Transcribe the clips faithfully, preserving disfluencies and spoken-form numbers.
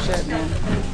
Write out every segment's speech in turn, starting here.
shit, man.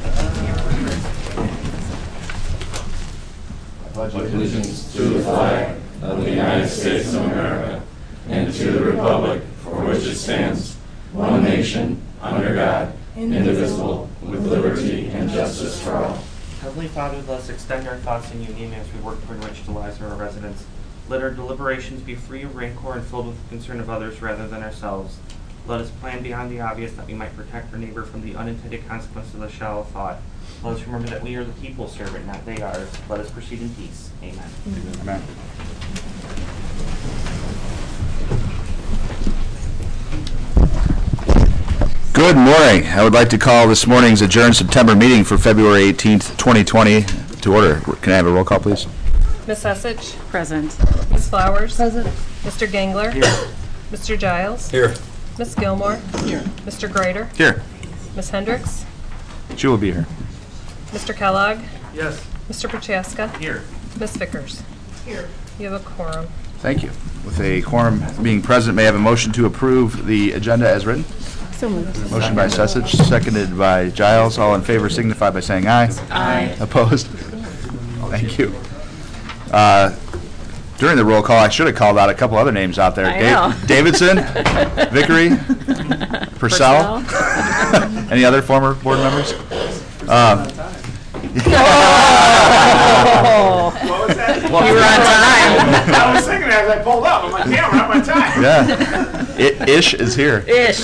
I pledge allegiance to the flag of the United States of America and to the republic for which it stands, one nation, under God, indivisible, with liberty and justice for all. Heavenly Father, let us extend our thoughts in union as we work to enrich the lives of our residents. Let our deliberations be free of rancor and filled with the concern of others rather than ourselves. Let us plan beyond the obvious that we might protect our neighbor from the unintended consequences of the shallow thought. Let us remember that we are the people's servant, not they ours. Let us proceed in peace. Amen. Amen. Good morning. I would like to call this morning's adjourned September meeting for February eighteenth, twenty twenty to order. Can I have a roll call, please? Miss Essich? Present. Miss Flowers? Present. Mister Gangler? Here. Mister Giles? Here. Miss Gilmore? Here. Mister Greider? Here. Miss Hendricks? She will be here. Mister Kellogg? Yes. Mister Prochaska? Here. Miss Vickers? Here. You have a quorum. Thank you. With a quorum being present, may I have a motion to approve the agenda as written? So moved. Motion by Sesich, seconded by Giles. All in favor signify by saying aye. Aye. Opposed? Thank you. Uh, during the roll call, I should have called out a couple other names out there. I know. Davidson, Vickery, Purcell. Any other former board members? Um, Oh. What was that? You were on time. I was thinking as I pulled up, I'm like, damn, we're not on time. Yeah. I, Ish is here. Ish.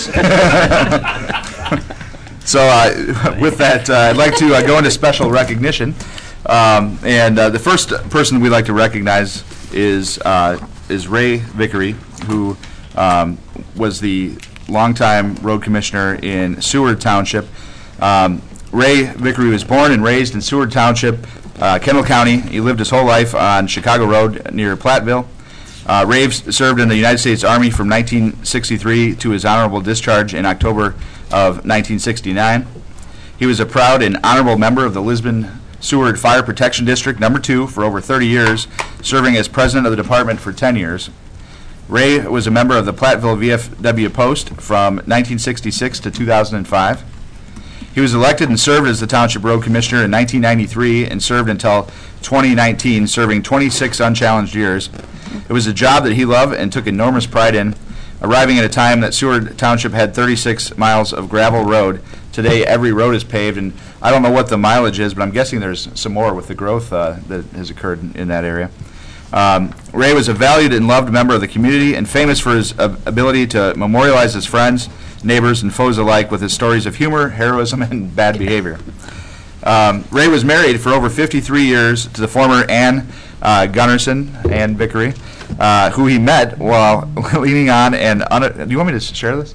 So uh, with that, uh, I'd like to uh, go into special recognition. Um, and uh, the first person we'd like to recognize is uh, is Ray Vickery, who um, was the longtime road commissioner in Seward Township. Um, Ray Vickery was born and raised in Seward Township, uh, Kendall County. He lived his whole life on Chicago Road near Platteville. Uh, Ray served in the United States Army from nineteen sixty-three to his honorable discharge in October of nineteen sixty-nine. He was a proud and honorable member of the Lisbon Seward Fire Protection District number two for over thirty years, serving as president of the department for ten years. Ray was a member of the Platteville V F W Post from nineteen sixty-six to two thousand five. He was elected and served as the Township Road Commissioner in nineteen ninety-three and served until twenty nineteen, serving twenty-six unchallenged years. It was a job that he loved and took enormous pride in, arriving at a time that Seward Township had thirty-six miles of gravel road. Today, every road is paved, and I don't know what the mileage is, but I'm guessing there's some more with the growth uh, that has occurred in, in that area. Um, Ray was a valued and loved member of the community and famous for his uh, ability to memorialize his friends, neighbors, and foes alike with his stories of humor, heroism, and bad behavior. Um, Ray was married for over fifty-three years to the former Ann uh, Gunnarsson, Ann Vickery, uh, who he met while leaning on and, un- do you want me to share this?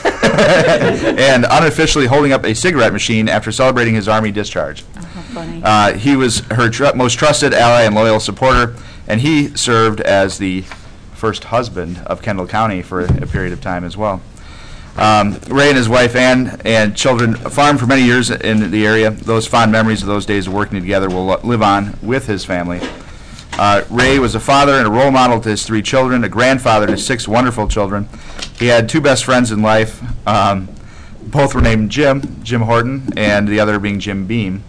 and unofficially holding up a cigarette machine after celebrating his Army discharge. Oh, how funny. Uh, he was her tr- most trusted ally and loyal supporter, and he served as the first husband of Kendall County for a, a period of time as well. Um, Ray and his wife Ann and children farmed for many years in the area. Those fond memories of those days of working together will lo- live on with his family. Uh, Ray was a father and a role model to his three children, a grandfather to six wonderful children. He had two best friends in life. Um, both were named Jim, Jim Horton, and the other being Jim Beam.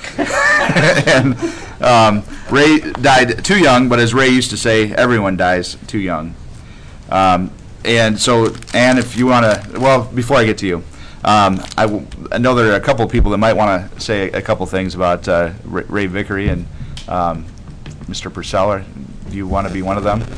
and um, Ray died too young, but as Ray used to say, everyone dies too young. Um, and so, Ann, if you want to, well, before I get to you, um, I, w- I know there are a couple people that might want to say a, a couple things about uh, Ray, Ray Vickery and um, Mister Purcell. Do you want to be one of them?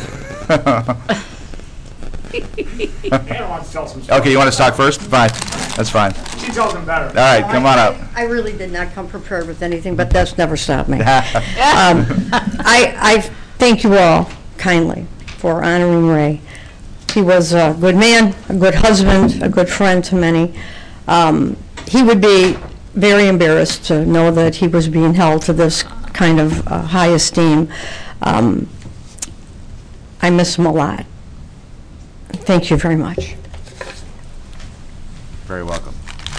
Anna wants to tell some stuff. Okay, you want to talk first? Fine. That's fine. She tells them better. All right, come on up. I really did not come prepared with anything, but that's never stopped me. um, I, I thank you all kindly for honoring Ray. He was a good man, a good husband, a good friend to many. Um, he would be very embarrassed to know that he was being held to this kind of uh, high esteem. Um, I miss him a lot. Thank you very much. Very welcome.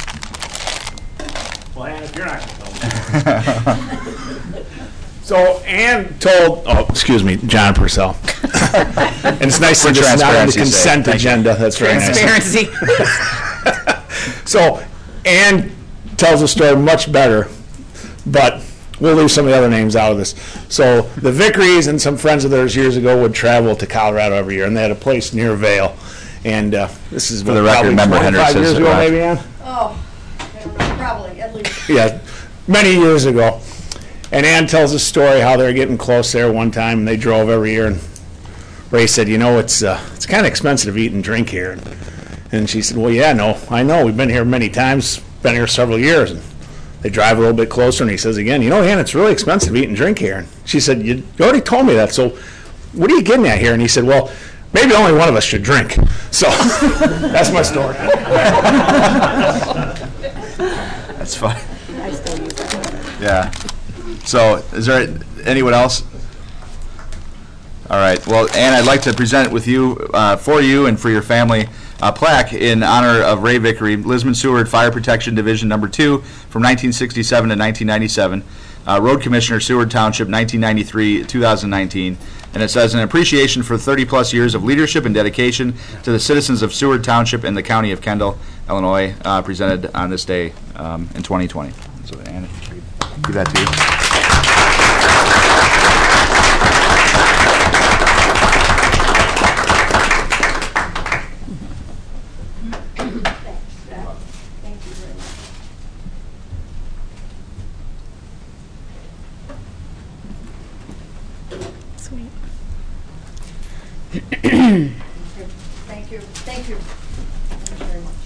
Well, Ann, if you're not going to tell me. So Ann told, oh, excuse me, John Purcell. And it's nice For to just not on the transparency's sake. consent Thank you. agenda. That's very nice. Transparency. So Ann tells the story much better, but we'll leave some of the other names out of this. So the Vickerys and some friends of theirs years ago would travel to Colorado every year, and they had a place near Vail. And uh, this is For the record, Member Hendricks twenty-five years is, ago, uh, maybe, Ann? Oh, I don't know, probably, at least. Yeah, many years ago. And Ann tells a story how they were getting close there one time, and they drove every year. And Ray said, you know, it's uh, it's kind of expensive to eat and drink here. And she said, well, yeah, no, I know. We've been here many times, been here several years. And they drive a little bit closer, and he says again, you know, Ann, it's really expensive to eat and drink here. And she said, you, you already told me that, so what are you getting at here? And he said, well, maybe only one of us should drink. So that's my story. That's fine. Yeah. So is there anyone else? All right. Well, Ann, I'd like to present with you, uh, for you and for your family, a plaque in honor of Ray Vickery, Lisbon Seward Fire Protection Division Number Two from nineteen sixty-seven to nineteen ninety-seven, uh, Road Commissioner, Seward Township, nineteen ninety-three to two thousand nineteen. And it says, an appreciation for thirty-plus years of leadership and dedication to the citizens of Seward Township and the County of Kendall, Illinois, uh, presented on this day um, in twenty twenty. So, Ann, if you could give that to you. Sweet. Thank you, thank you. Thank you very much.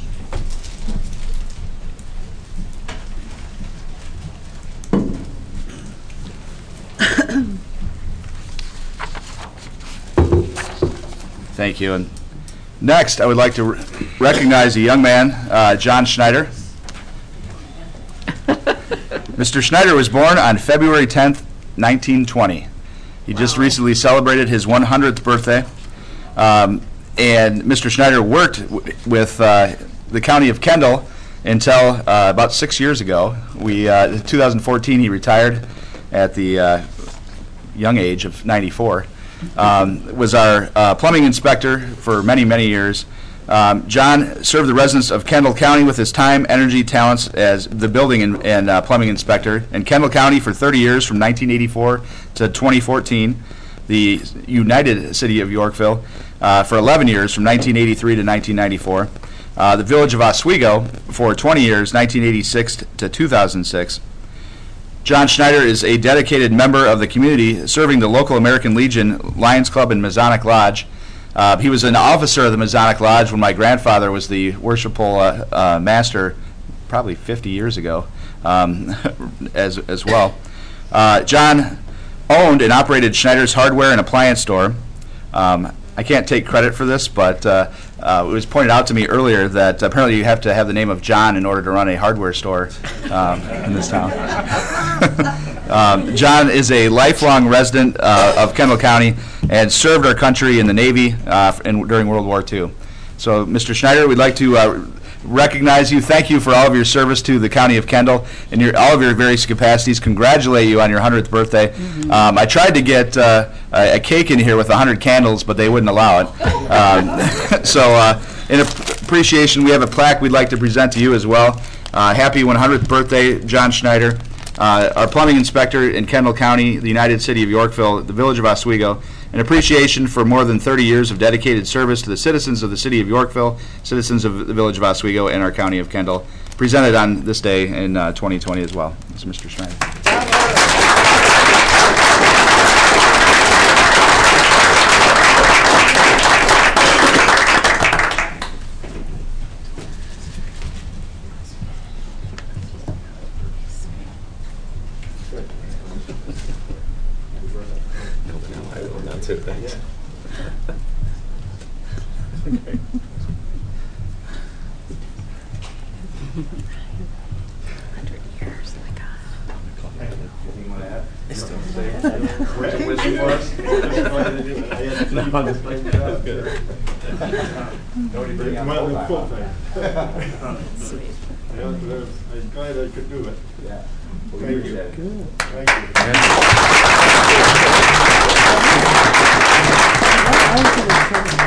Thank you. And next, I would like to re- recognize a young man, uh, John Schneider. Mister Schneider was born on February tenth, nineteen twenty. He just recently celebrated his one hundredth birthday. Um, and Mister Schneider worked w- with uh, the County of Kendall until uh, about six years ago. We, uh, in two thousand fourteen, he retired at the uh, young age of ninety-four. Um, was our uh, plumbing inspector for many, many years. Um, John served the residents of Kendall County with his time, energy, talents as the building and, and uh, plumbing inspector in Kendall County for thirty years, from nineteen eighty-four to twenty fourteen. The United City of Yorkville uh, for eleven years, from nineteen eighty-three to nineteen ninety-four. Uh, the Village of Oswego for twenty years, nineteen eighty-six to two thousand six. John Schneider is a dedicated member of the community, serving the local American Legion Lions Club and Masonic Lodge. Uh, he was an officer of the Masonic Lodge when my grandfather was the worshipful uh, uh, master, probably fifty years ago, um, as as well. Uh, John owned and operated Schneider's Hardware and Appliance Store. Um, I can't take credit for this, but uh, uh, it was pointed out to me earlier that apparently you have to have the name of John in order to run a hardware store um, in this town. um, John is a lifelong resident uh, of Kendall County and served our country in the Navy uh, in, during World War Two. So, Mister Schneider, we'd like to uh, recognize you. Thank you for all of your service to the County of Kendall and your, all of your various capacities. Congratulate you on your hundredth birthday. Mm-hmm. um, I tried to get uh, a, a cake in here with one hundred candles, but they wouldn't allow it. Um, so uh, in appreciation, we have a plaque we'd like to present to you as well. Uh, happy one hundredth birthday, John Schneider. Uh, our plumbing inspector in Kendall County, the United City of Yorkville, the Village of Oswego. An appreciation for more than thirty years of dedicated service to the citizens of the City of Yorkville, citizens of the Village of Oswego, and our County of Kendall, presented on this day in uh, twenty twenty as well. This is Mister Schneider. Thanks. Sweet. I'm glad I could do it. Yeah. Thank you. Good. Thank you.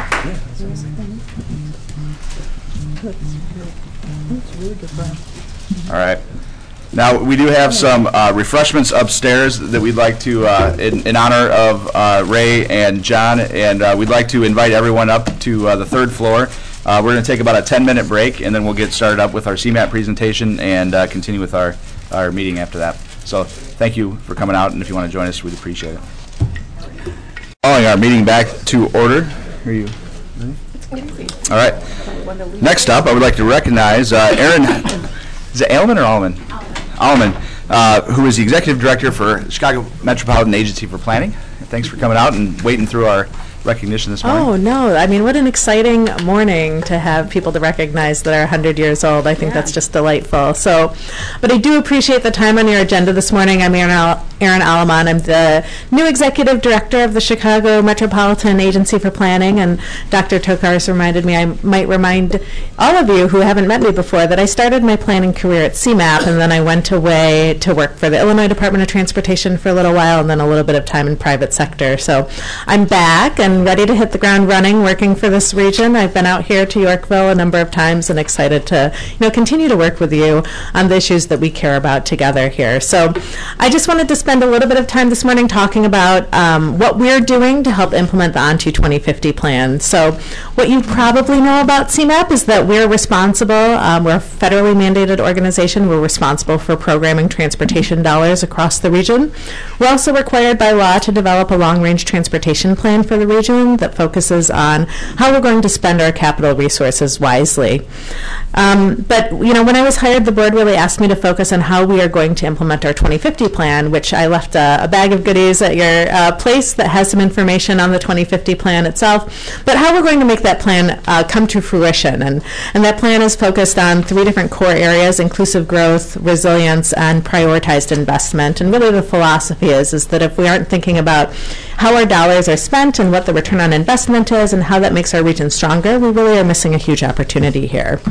That's really good, Brian. All right. Now, we do have some uh, refreshments upstairs that we'd like to, uh, in, in honor of uh, Ray and John, and uh, we'd like to invite everyone up to uh, the third floor. Uh, we're going to take about a ten-minute break, and then we'll get started up with our C MAP presentation and uh, continue with our, our meeting after that. So thank you for coming out, and if you want to join us, we'd appreciate it. Calling our meeting back to order. Are you ready? All right. Next up, I would like to recognize uh, Aaron, is it Allman or Allman? Allman, uh, who is the Executive Director for Chicago Metropolitan Agency for Planning. Thanks for coming out and waiting through our recognition this morning. Oh, no. I mean, what an exciting morning to have people to recognize that are one hundred years old. I think yeah. that's just delightful. So, but I do appreciate the time on your agenda this morning. I'm Aaron, Al- Aaron Alaman. I'm the new Executive Director of the Chicago Metropolitan Agency for Planning, and Doctor Tokars reminded me I might remind all of you who haven't met me before that I started my planning career at C MAP, and then I went away to work for the Illinois Department of Transportation for a little while, and then a little bit of time in private sector. So I'm back and ready to hit the ground running working for this region. I've been out here to Yorkville a number of times and excited to you know, continue to work with you on the issues that we care about together here. So I just wanted to spend a little bit of time this morning talking about um, what we're doing to help implement the O N T twenty fifty plan. So what you probably know about C MAP is that we're responsible, um, we're a federally mandated organization, we're responsible for programming transportation dollars across the region. We're also required by law to develop a long-range transportation plan for the region that focuses on how we're going to spend our capital resources wisely. Um, but, you know, when I was hired, the board really asked me to focus on how we are going to implement our twenty fifty plan, which I left a, a bag of goodies at your uh, place that has some information on the twenty fifty plan itself, but how we're going to make that plan uh, come to fruition. And, and that plan is focused on three different core areas: inclusive growth, resilience, and prioritized investment. And really the philosophy is, is that if we aren't thinking about how our dollars are spent and what the return on investment is and how that makes our region stronger, we really are missing a huge opportunity here.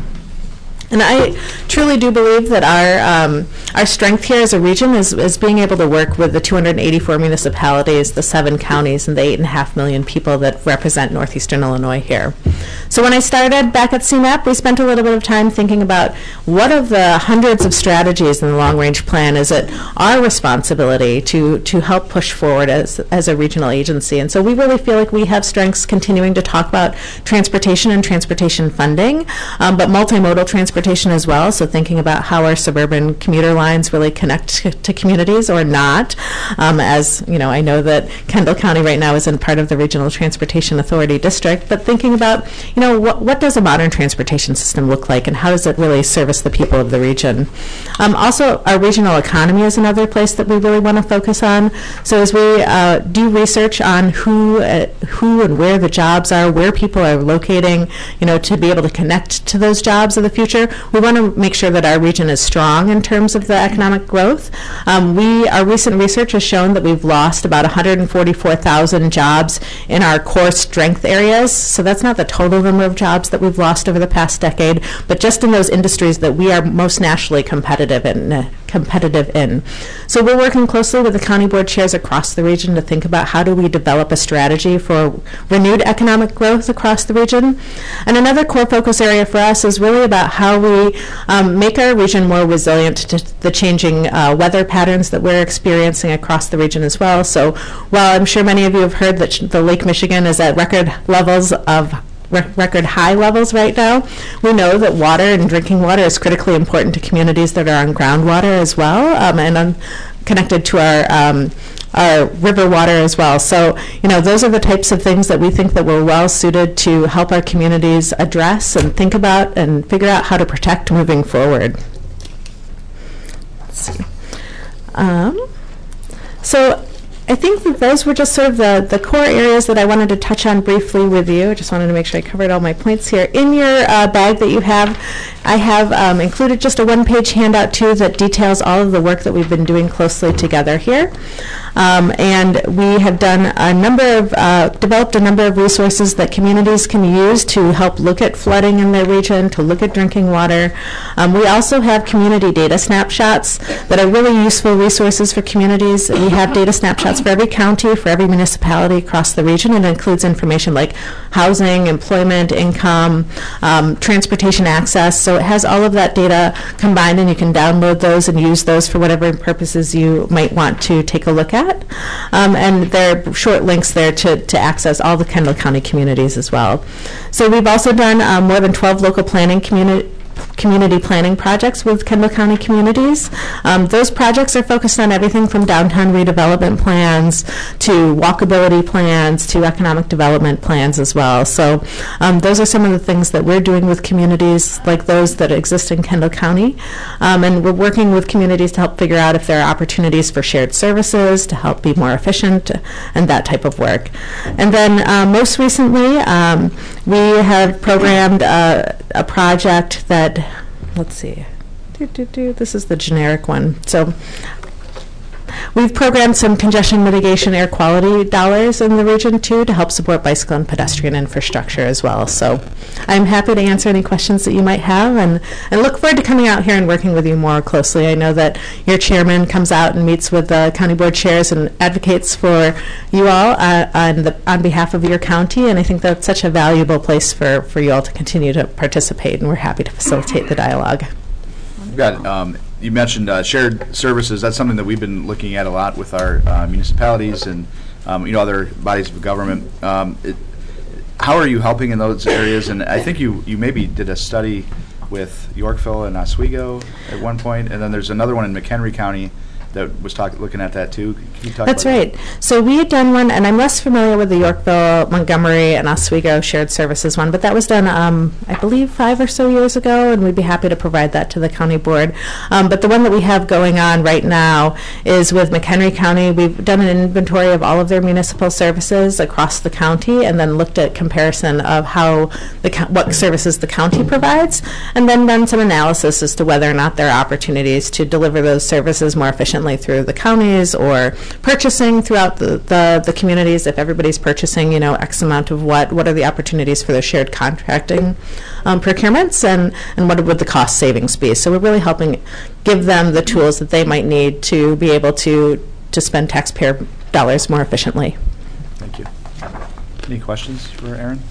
And I truly do believe that our um, our strength here as a region is, is being able to work with the two hundred eighty-four municipalities, the seven counties, and the eight and a half million people that represent northeastern Illinois here. So when I started back at C MAP, we spent a little bit of time thinking about what of the hundreds of strategies in the long-range plan is it our responsibility to, to help push forward as, as a regional agency. And so we really feel like we have strengths continuing to talk about transportation and transportation funding, um, but multimodal transportation as well, so thinking about how our suburban commuter lines really connect to, to communities or not. Um, as you know, I know that Kendall County right now isn't part of the Regional Transportation Authority District, but thinking about, you know, what, what does a modern transportation system look like and how does it really service the people of the region? Um, also, our regional economy is another place that we really want to focus on. So as we uh, do research on who, uh, who and where the jobs are, where people are locating, you know, to be able to connect to those jobs of the future, we want to make sure that our region is strong in terms of the economic growth. Um, we, our recent research has shown that we've lost about one hundred forty-four thousand jobs in our core strength areas. So that's not the total number of jobs that we've lost over the past decade, but just in those industries that we are most nationally competitive in. Uh, competitive in. So we're working closely with the county board chairs across the region to think about how do we develop a strategy for renewed economic growth across the region. And another core focus area for us is really about how we um, make our region more resilient to the changing uh, weather patterns that we're experiencing across the region as well. So while I'm sure many of you have heard that sh- the Lake Michigan is at record levels of Re- record high levels right now, we know that water and drinking water is critically important to communities that are on groundwater as well, um, and on, connected to our um, our river water as well. So, you know, those are the types of things that we think that we're well suited to help our communities address and think about and figure out how to protect moving forward. Let's see. Um, so. I think that those were just sort of the, the core areas that I wanted to touch on briefly with you. I just wanted to make sure I covered all my points here. In your uh, bag that you have, I have um, included just a one-page handout, too, that details all of the work that we've been doing closely together here. Um, and we have done a number of, uh, developed a number of resources that communities can use to help look at flooding in their region, to look at drinking water. Um, we also have community data snapshots that are really useful resources for communities. We have data snapshots for every county, for every municipality across the region, and it includes information like housing, employment, income, um, transportation access. So it has all of that data combined, and you can download those and use those for whatever purposes you might want to take a look at. Um, and there are short links there to, to access all the Kendall County communities as well. So we've also done um, more than twelve local planning community community planning projects with Kendall County communities. Um, those projects are focused on everything from downtown redevelopment plans to walkability plans to economic development plans as well. So um, those are some of the things that we're doing with communities like those that exist in Kendall County. Um, and we're working with communities to help figure out if there are opportunities for shared services to help be more efficient and that type of work. And then uh, most recently, um, we have programmed uh, a project that let's see. Do, do, do. This is the generic one. So we've programmed some congestion mitigation air quality dollars in the region too to help support bicycle and pedestrian infrastructure as well. So I'm happy to answer any questions that you might have, and, and look forward to coming out here and working with you more closely. I know that your chairman comes out and meets with the county board chairs and advocates for you all uh, on, the, on behalf of your county, and I think that's such a valuable place for, for you all to continue to participate, and we're happy to facilitate the dialogue. We've got, um, you mentioned uh, shared services. That's something that we've been looking at a lot with our uh, municipalities and um, you know, other bodies of government. Um, it, how are you helping in those areas? And I think you, you maybe did a study with Yorkville and Oswego at one point, and then there's another one in McHenry County that was talk, looking at that too. Can you talk That's about right. That? So we had done one, and I'm less familiar with the Yorkville, Montgomery, and Oswego shared services one, but that was done, um, I believe, five or so years ago, and we'd be happy to provide that to the county board. Um, but the one that we have going on right now is with McHenry County. We've done an inventory of all of their municipal services across the county, and then looked at comparison of how the co- what services the county provides, and then done some analysis as to whether or not there are opportunities to deliver those services more efficiently through the counties or purchasing throughout the, the, the communities. If everybody's purchasing, you know, X amount of what, what are the opportunities for the shared contracting um, procurements, and, and what would the cost savings be? So we're really helping give them the tools that they might need to be able to, to spend taxpayer dollars more efficiently. Thank you. Any questions for Aaron?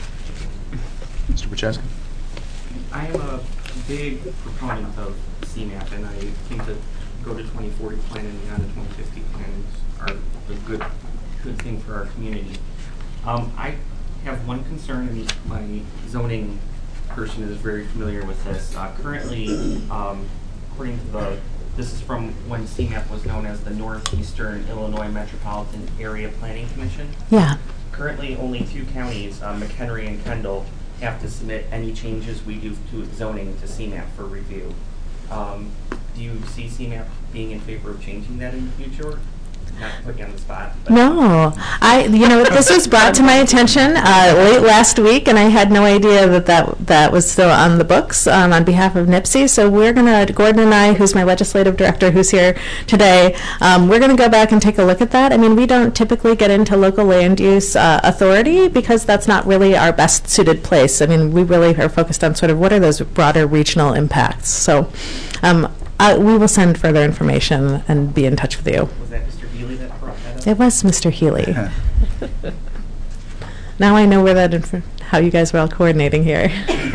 Mister Bucheski? I am a big proponent of C MAP, and I think that go to twenty forty plan and beyond the twenty fifty plans are a good good thing for our community. Um, I have one concern, and my zoning person is very familiar with this. Uh, currently, um, according to the, this is from when C MAP was known as the Northeastern Illinois Metropolitan Area Planning Commission. Yeah. Currently, only two counties, uh, McHenry and Kendall, have to submit any changes we do to zoning to C MAP for review. Um, do you see C MAP being in favor of changing that in the future? Not to put you on the spot. But No, I, you know, this was brought to my attention uh, late last week, and I had no idea that that, that was still on the books um, on behalf of N I P S I. So we're going to, Gordon and I, who's my legislative director, who's here today, um, we're going to go back and take a look at that. I mean, we don't typically get into local land use uh, authority because that's not really our best suited place. I mean, we really are focused on sort of what are those broader regional impacts. So um, I, we will send further information and be in touch with you. was that Mister Healy that brought that up? It was Mister Healy. Now I know where that inf- how you guys were all coordinating here.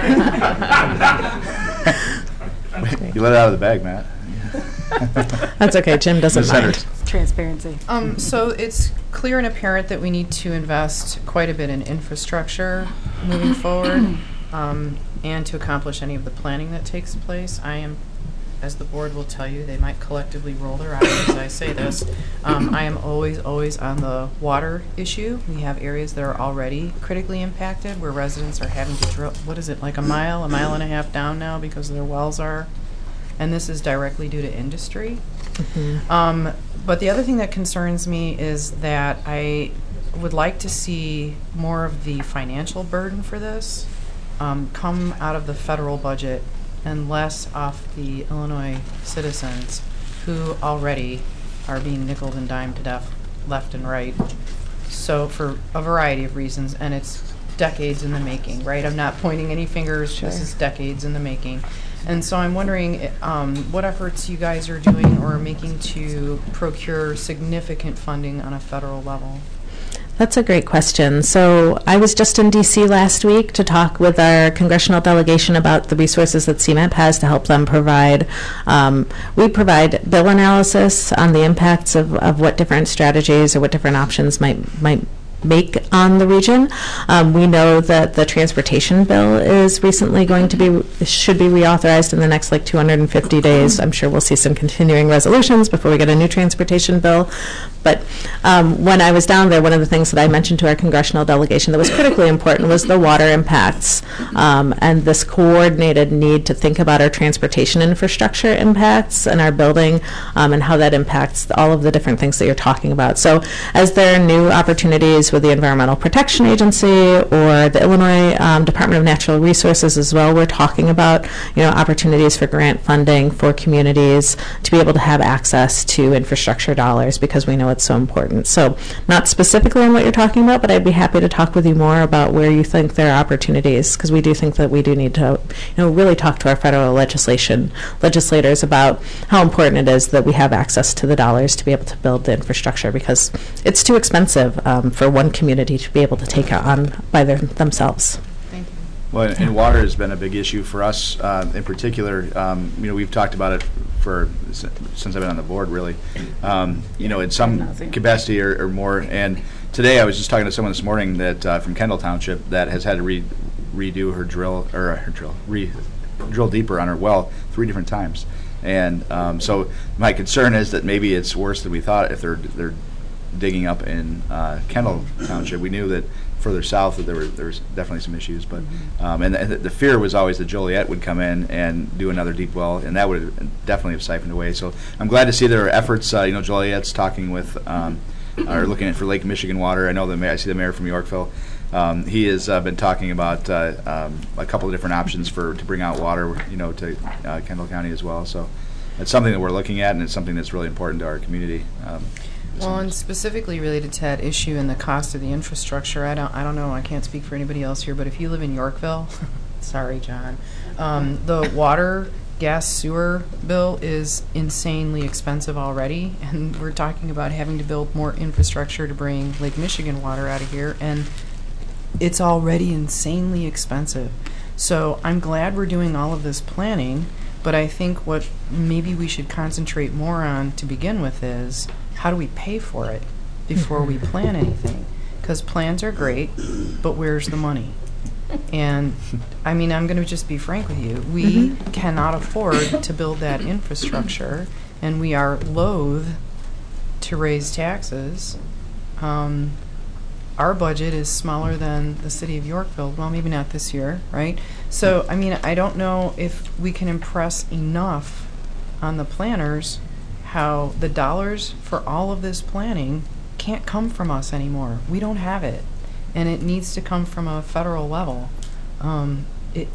You let it out of the bag, Matt. That's okay. Jim doesn't Miz mind. Hendricks. Transparency. Um, so it's clear and apparent that we need to invest quite a bit in infrastructure moving forward, um, and to accomplish any of the planning that takes place. I am, as the board will tell you, they might collectively roll their eyes as I say this. Um, I am always, always on the water issue. We have areas that are already critically impacted where residents are having to drill, what is it, like a mile, a mile and a half down now because their wells are, and this is directly due to industry. Mm-hmm. Um, but the other thing that concerns me is that I would like to see more of the financial burden for this um, come out of the federal budget and less off the Illinois citizens who already are being nickeled and dimed to death left and right. So for a variety of reasons, and it's decades in the making, right? I'm not pointing any fingers. This is decades in the making. And so I'm wondering um, what efforts you guys are doing or making to procure significant funding on a federal level. That's a great question. So I was just in D C last week to talk with our congressional delegation about the resources that C M A P has to help them provide. Um, we provide bill analysis on the impacts of, of what different strategies or what different options might might make on the region. Um, we know that the transportation bill is recently going to be, should be reauthorized in the next like two hundred fifty days. I'm sure we'll see some continuing resolutions before we get a new transportation bill. But um, when I was down there, one of the things that I mentioned to our congressional delegation that was critically important was the water impacts um, and this coordinated need to think about our transportation infrastructure impacts and our building um, and how that impacts all of the different things that you're talking about. So as there are new opportunities with the Environmental Protection Agency or the Illinois um, Department of Natural Resources as well, we're talking about you know opportunities for grant funding for communities to be able to have access to infrastructure dollars because we know it's so important. So not specifically on what you're talking about, but I'd be happy to talk with you more about where you think there are opportunities, because we do think that we do need to you know really talk to our federal legislation legislators about how important it is that we have access to the dollars to be able to build the infrastructure, because it's too expensive um, for one community to be able to take it on by their, themselves. Thank you. Well, and and water has been a big issue for us uh, in particular. Um, you know, we've talked about it for s- since I've been on the board, really. Um, you know, in some capacity or, or more. And today, I was just talking to someone this morning that uh, from Kendall Township that has had to re- redo her drill or her drill re- drill deeper on her well three different times. And um, so my concern is that maybe it's worse than we thought if they're they're digging up in uh, Kendall Township. We knew that further south that there were there was definitely some issues, but um, and the, the fear was always that Joliet would come in and do another deep well, and that would definitely have siphoned away. So I'm glad to see there are efforts. Uh, you know, Joliet's talking with um, or looking at for Lake Michigan water. I know the mayor, I see the mayor from Yorkville. Um, he has uh, been talking about uh, um, a couple of different options for to bring out water, you know, to uh, Kendall County as well. So it's something that we're looking at, and it's something that's really important to our community. Um, Well, and specifically related to that issue and the cost of the infrastructure, I don't, I don't know, I can't speak for anybody else here, but if you live in Yorkville, sorry, John, um, the water, gas, sewer bill is insanely expensive already, and we're talking about having to build more infrastructure to bring Lake Michigan water out of here, and it's already insanely expensive. So I'm glad we're doing all of this planning, but I think what maybe we should concentrate more on to begin with is how do we pay for it before we plan anything? Because plans are great, but where's the money? And I mean, I'm going to just be frank with you. We mm-hmm. cannot afford to build that infrastructure, and we are loath to raise taxes. Um, our budget is smaller than the city of Yorkville. Well, maybe not this year, right? So, I mean, I don't know if we can impress enough on the planners how the dollars for all of this planning can't come from us anymore. We don't have it, and it needs to come from a federal level. Um, it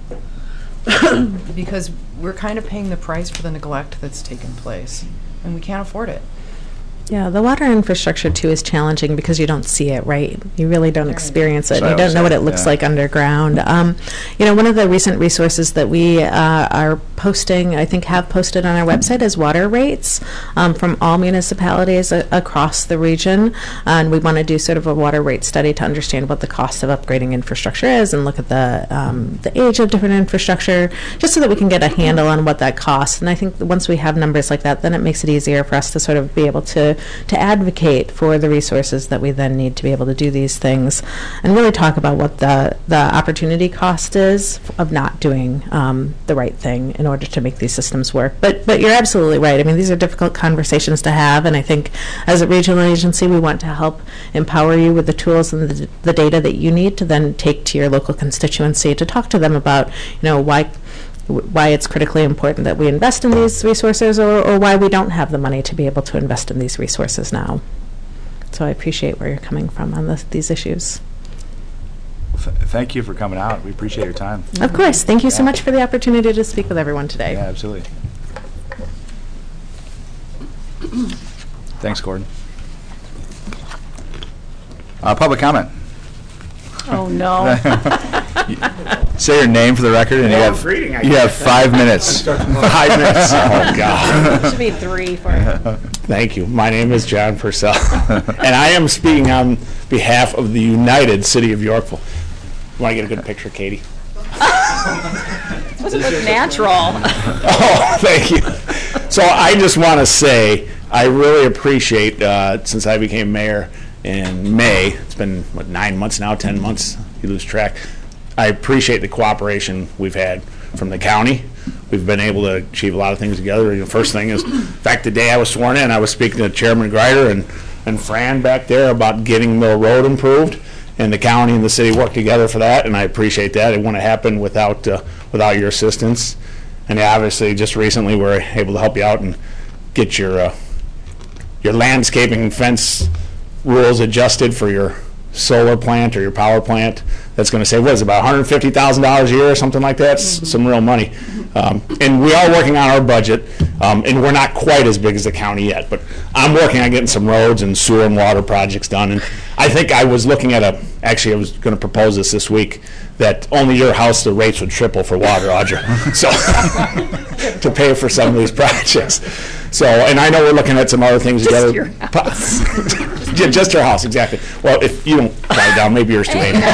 because we're kind of paying the price for the neglect that's taken place, and we can't afford it. Yeah, the water infrastructure, too, is challenging because you don't see it, right? You really don't Right. experience it. So You don't know what it looks yeah. like underground. Um, you know, one of the recent resources that we uh, are posting, I think have posted on our website, is water rates um, from all municipalities a- across the region. And we want to do sort of a water rate study to understand what the cost of upgrading infrastructure is and look at the, um, the age of different infrastructure, just so that we can get a handle on what that costs. And I think that once we have numbers like that, then it makes it easier for us to sort of be able to to advocate for the resources that we then need to be able to do these things, and really talk about what the, the opportunity cost is of not doing um, the right thing in order to make these systems work. But but you're absolutely right. I mean, these are difficult conversations to have, and I think as a regional agency, we want to help empower you with the tools and the, the data that you need to then take to your local constituency to talk to them about, you know, why why it's critically important that we invest in these resources, or, or why we don't have the money to be able to invest in these resources now. So I appreciate where you're coming from on this, these issues. Th- thank you for coming out. We appreciate your time. Of course. Thank you so Yeah. much for the opportunity to speak with everyone today. Yeah, absolutely. Thanks, Gordon. Uh, public comment. Oh, no. Say your name for the record, and you Well, have reading, I you have guess. five minutes. Five minutes. Oh, God. Should be three for you. Thank you. My name is John Purcell, and I am speaking on behalf of the United City of Yorkville. Want to get a good picture, Katie? Doesn't look natural. Oh, thank you. So I just want to say, I really appreciate, uh, since I became mayor in May, it's been, what, nine months now, ten months, you lose track. I appreciate the cooperation we've had from the county. We've been able to achieve a lot of things together. The first thing is, in fact, the day I was sworn in, I was speaking to Chairman Greider and, and Fran back there about getting Mill Road improved, and the county and the city worked together for that, and I appreciate that. It wouldn't have happened without, uh, without your assistance. And obviously, just recently, we were able to help you out and get your, uh, your landscaping fence rules adjusted for your solar plant or your power plant. That's going to save, what is it, about one hundred fifty thousand dollars a year or something like that? S- Some real money. Um, and we are working on our budget, um, and we're not quite as big as the county yet, but I'm working on getting some roads and sewer and water projects done. And I think I was looking at a, actually I was going to propose this this week, that only your house, the rates would triple for water, Audra. So, to pay for some of these projects. So, and I know we're looking at some other things Just together. your house. Yeah, just your house, exactly. Well, if you don't buy it down, maybe yours too. Amy.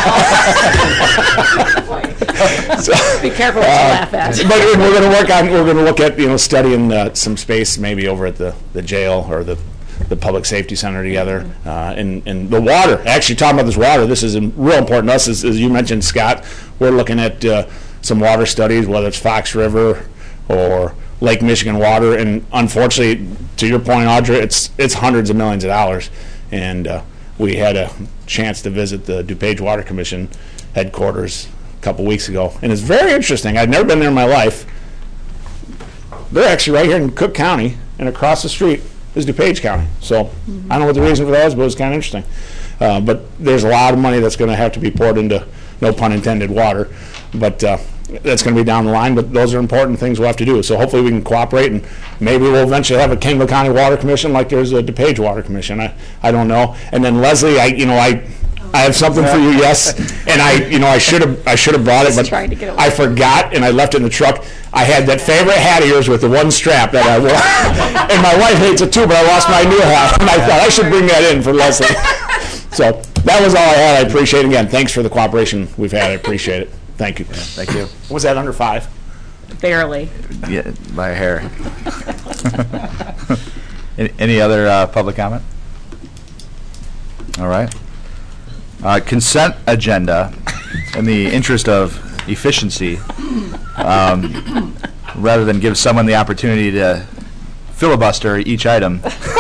So, Be careful what you laugh at. but we're going to work on, we're going to look at, you know, studying uh, some space maybe over at the, the jail or the, the public safety center together. Uh, and, and the water, actually talking about this water, this is im- real important to us, as, as you mentioned, Scott. We're looking at uh, some water studies, whether it's Fox River or Lake Michigan water. And unfortunately, to your point, Audra, it's, it's hundreds of millions of dollars. And uh, we had a chance to visit the DuPage Water Commission headquarters a couple weeks ago. And it's very interesting. I'd never been there in my life. They're actually right here in Cook County, and across the street is DuPage County. So I don't know what the reason for that is, but it's kind of interesting. Uh, but there's a lot of money that's going to have to be poured into, no pun intended, water. But uh, that's going to be down the line, but those are important things we'll have to do. So hopefully we can cooperate, and maybe we'll eventually have a Kingville County Water Commission like there's a DuPage Water Commission. I, I don't know. And then Leslie, I, you know, I, I have something for you, yes. And I, you know, I should have, I should have brought it, but trying to get away. I forgot, and I left it in the truck. I had that favorite hat of yours with the one strap that I wore, and my wife hates it too, but I lost my new hat, and I thought I should bring that in for Leslie. So that was all I had. I appreciate it. Again, thanks for the cooperation we've had. I appreciate it. Thank you. Thank you. Was that under five? Barely. Yeah, by a hair. Any, any other uh, public comment? All right. Uh, consent agenda, in the interest of efficiency, um, rather than give someone the opportunity to filibuster each item,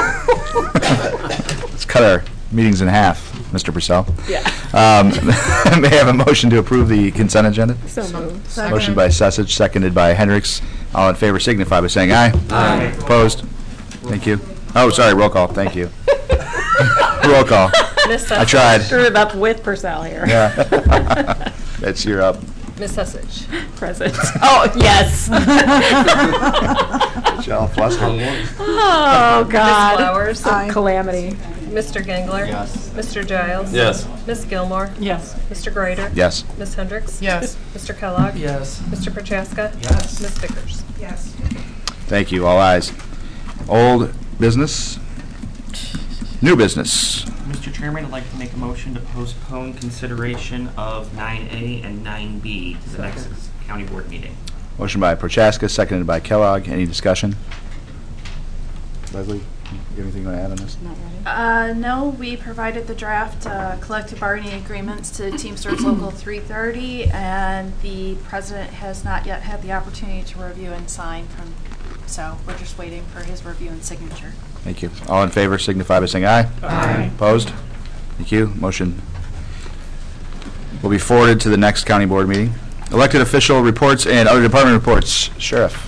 let's cut our meetings in half, Mister Purcell. Yeah. Um, may I have a motion to approve the consent agenda? So moved. Motion by Sessage, seconded by Hendricks. All in favor signify by saying aye. Aye. Opposed? Thank you. Oh, sorry, roll call. Thank you. Roll call. Miss I Sussage. tried. Screwed it up with Purcell here. Yeah. That's your up. Miss Sussage. Present. Oh, yes. Michelle Fluster. Oh, Miss God. Flowers. Calamity. Mister Gangler. Yes. Mister Giles. Yes. Miss Gilmore. Yes. Mister Greider. Yes. Miss Hendricks. Yes. Mister Kellogg. Yes. Mister Prochaska. Yes. Miss Vickers. Yes. Thank you. All ayes. Old business. New business. Mister Chairman, I'd like to make a motion to postpone consideration of nine A and nine B to the next county board meeting. Motion by Prochaska, seconded by Kellogg. Any discussion? Leslie, you have anything you want to add on this? Uh, no, we provided the draft uh, collective bargaining agreements to Teamsters Local three thirty, and the president has not yet had the opportunity to review and sign from, so we're just waiting for his review and signature. Thank you. All in favor signify by saying aye. Aye. Opposed? Thank you. Motion will be forwarded to the next county board meeting. Elected official reports and other department reports. Sheriff.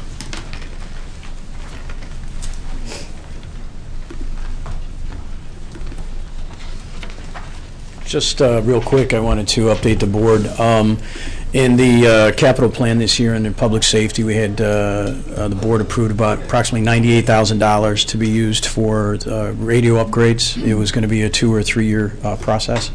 Just uh, real quick, I wanted to update the board. Um, In the uh, capital plan this year and in public safety, we had, uh, uh, the board approved about approximately ninety-eight thousand dollars to be used for uh, radio upgrades. It was going to be a two or three-year uh, process.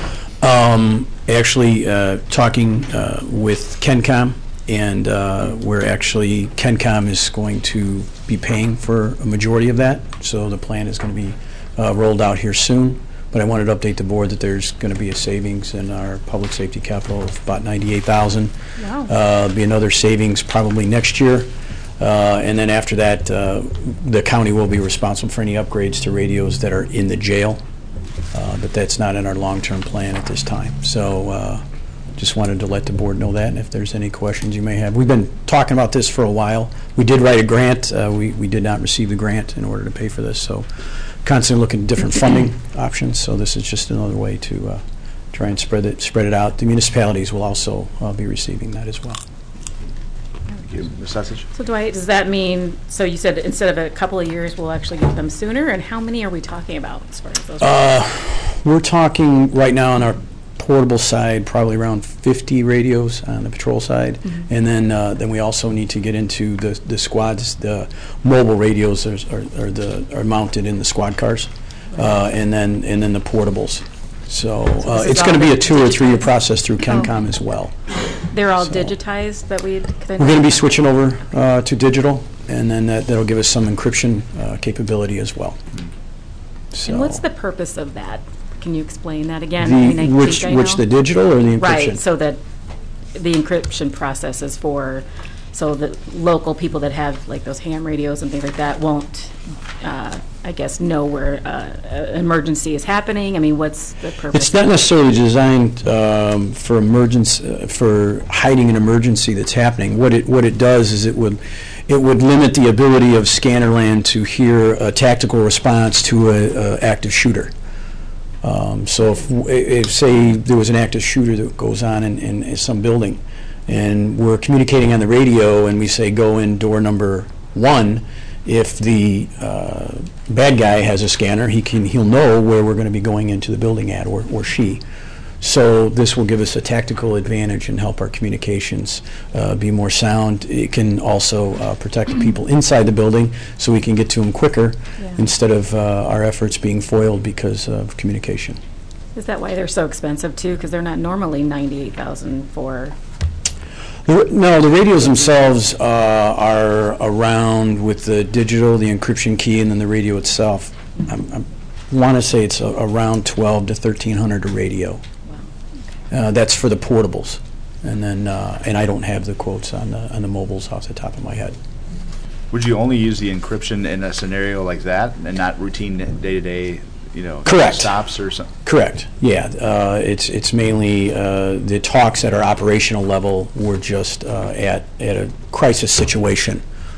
Um, Actually, uh, talking uh, with KenCom, and uh, we're actually, KenCom is going to be paying for a majority of that, so the plan is going to be uh, rolled out here soon. But I wanted to update the board that there's going to be a savings in our public safety capital of about ninety-eight thousand dollars. Wow. Uh, be another savings probably next year. Uh, and then after that, uh, the county will be responsible for any upgrades to radios that are in the jail. Uh, but that's not in our long-term plan at this time. So uh, just wanted to let the board know that, and if there's any questions you may have. We've been talking about this for a while. We did write a grant. Uh, we, we did not receive the grant in order to pay for this, so constantly looking at different funding options. So this is just another way to uh, try and spread it, spread it out. The municipalities will also uh, be receiving that as well. Thank you. Miz Sessage? So Dwight, does that mean, so you said instead of a couple of years, we'll actually get them sooner? And how many are we talking about as far as those? Uh, we're talking right now on our portable side, probably around fifty radios on the patrol side. Mm-hmm. And then uh, then we also need to get into the, the squads. The mobile radios are, are, are, the, are mounted in the squad cars. Uh, and then and then the portables. So, So uh, this is it's going to all be a two or three year digitized? process through KenCom Oh. as well. They're all so- digitized that we. We're going to be switching over uh, to digital, and then that, that'll give us some encryption uh, capability as well. So And what's the purpose of that? Can you explain that again? I mean, I the which think I which know. the digital or the encryption? Right, so that the encryption process is for, so that local people that have like those ham radios and things like that won't, uh, I guess, know where uh, an emergency is happening. I mean, what's the purpose? It's not necessarily designed um, for emergency, uh, for hiding an emergency that's happening. What it what it does is it would it would limit the ability of Scannerland to hear a tactical response to a, a active shooter. Um, so if, if say there was an active shooter that goes on in, in, in some building, and we're communicating on the radio, and we say go in door number one. If the uh, bad guy has a scanner, he can he'll know where we're going to be going into the building at, or, or she. So this will give us a tactical advantage and help our communications uh, be more sound. It can also uh, protect the people inside the building, so we can get to them quicker Yeah. instead of uh, our efforts being foiled because of communication. Is that why they're so expensive too? Because they're not normally ninety-eight thousand for. The- No, the radios themselves uh, are around with the digital, the encryption key, and then the radio itself. I want to say it's a, around twelve to thirteen hundred a radio. Uh, that's for the portables, and then uh, and I don't have the quotes on the on the mobiles off the top of my head. Would you only use the encryption in a scenario like that, and not routine day-to-day, you know, Correct. stops or something? Correct. Yeah, uh, it's it's mainly uh, the talks at our operational level were just uh, at at a crisis situation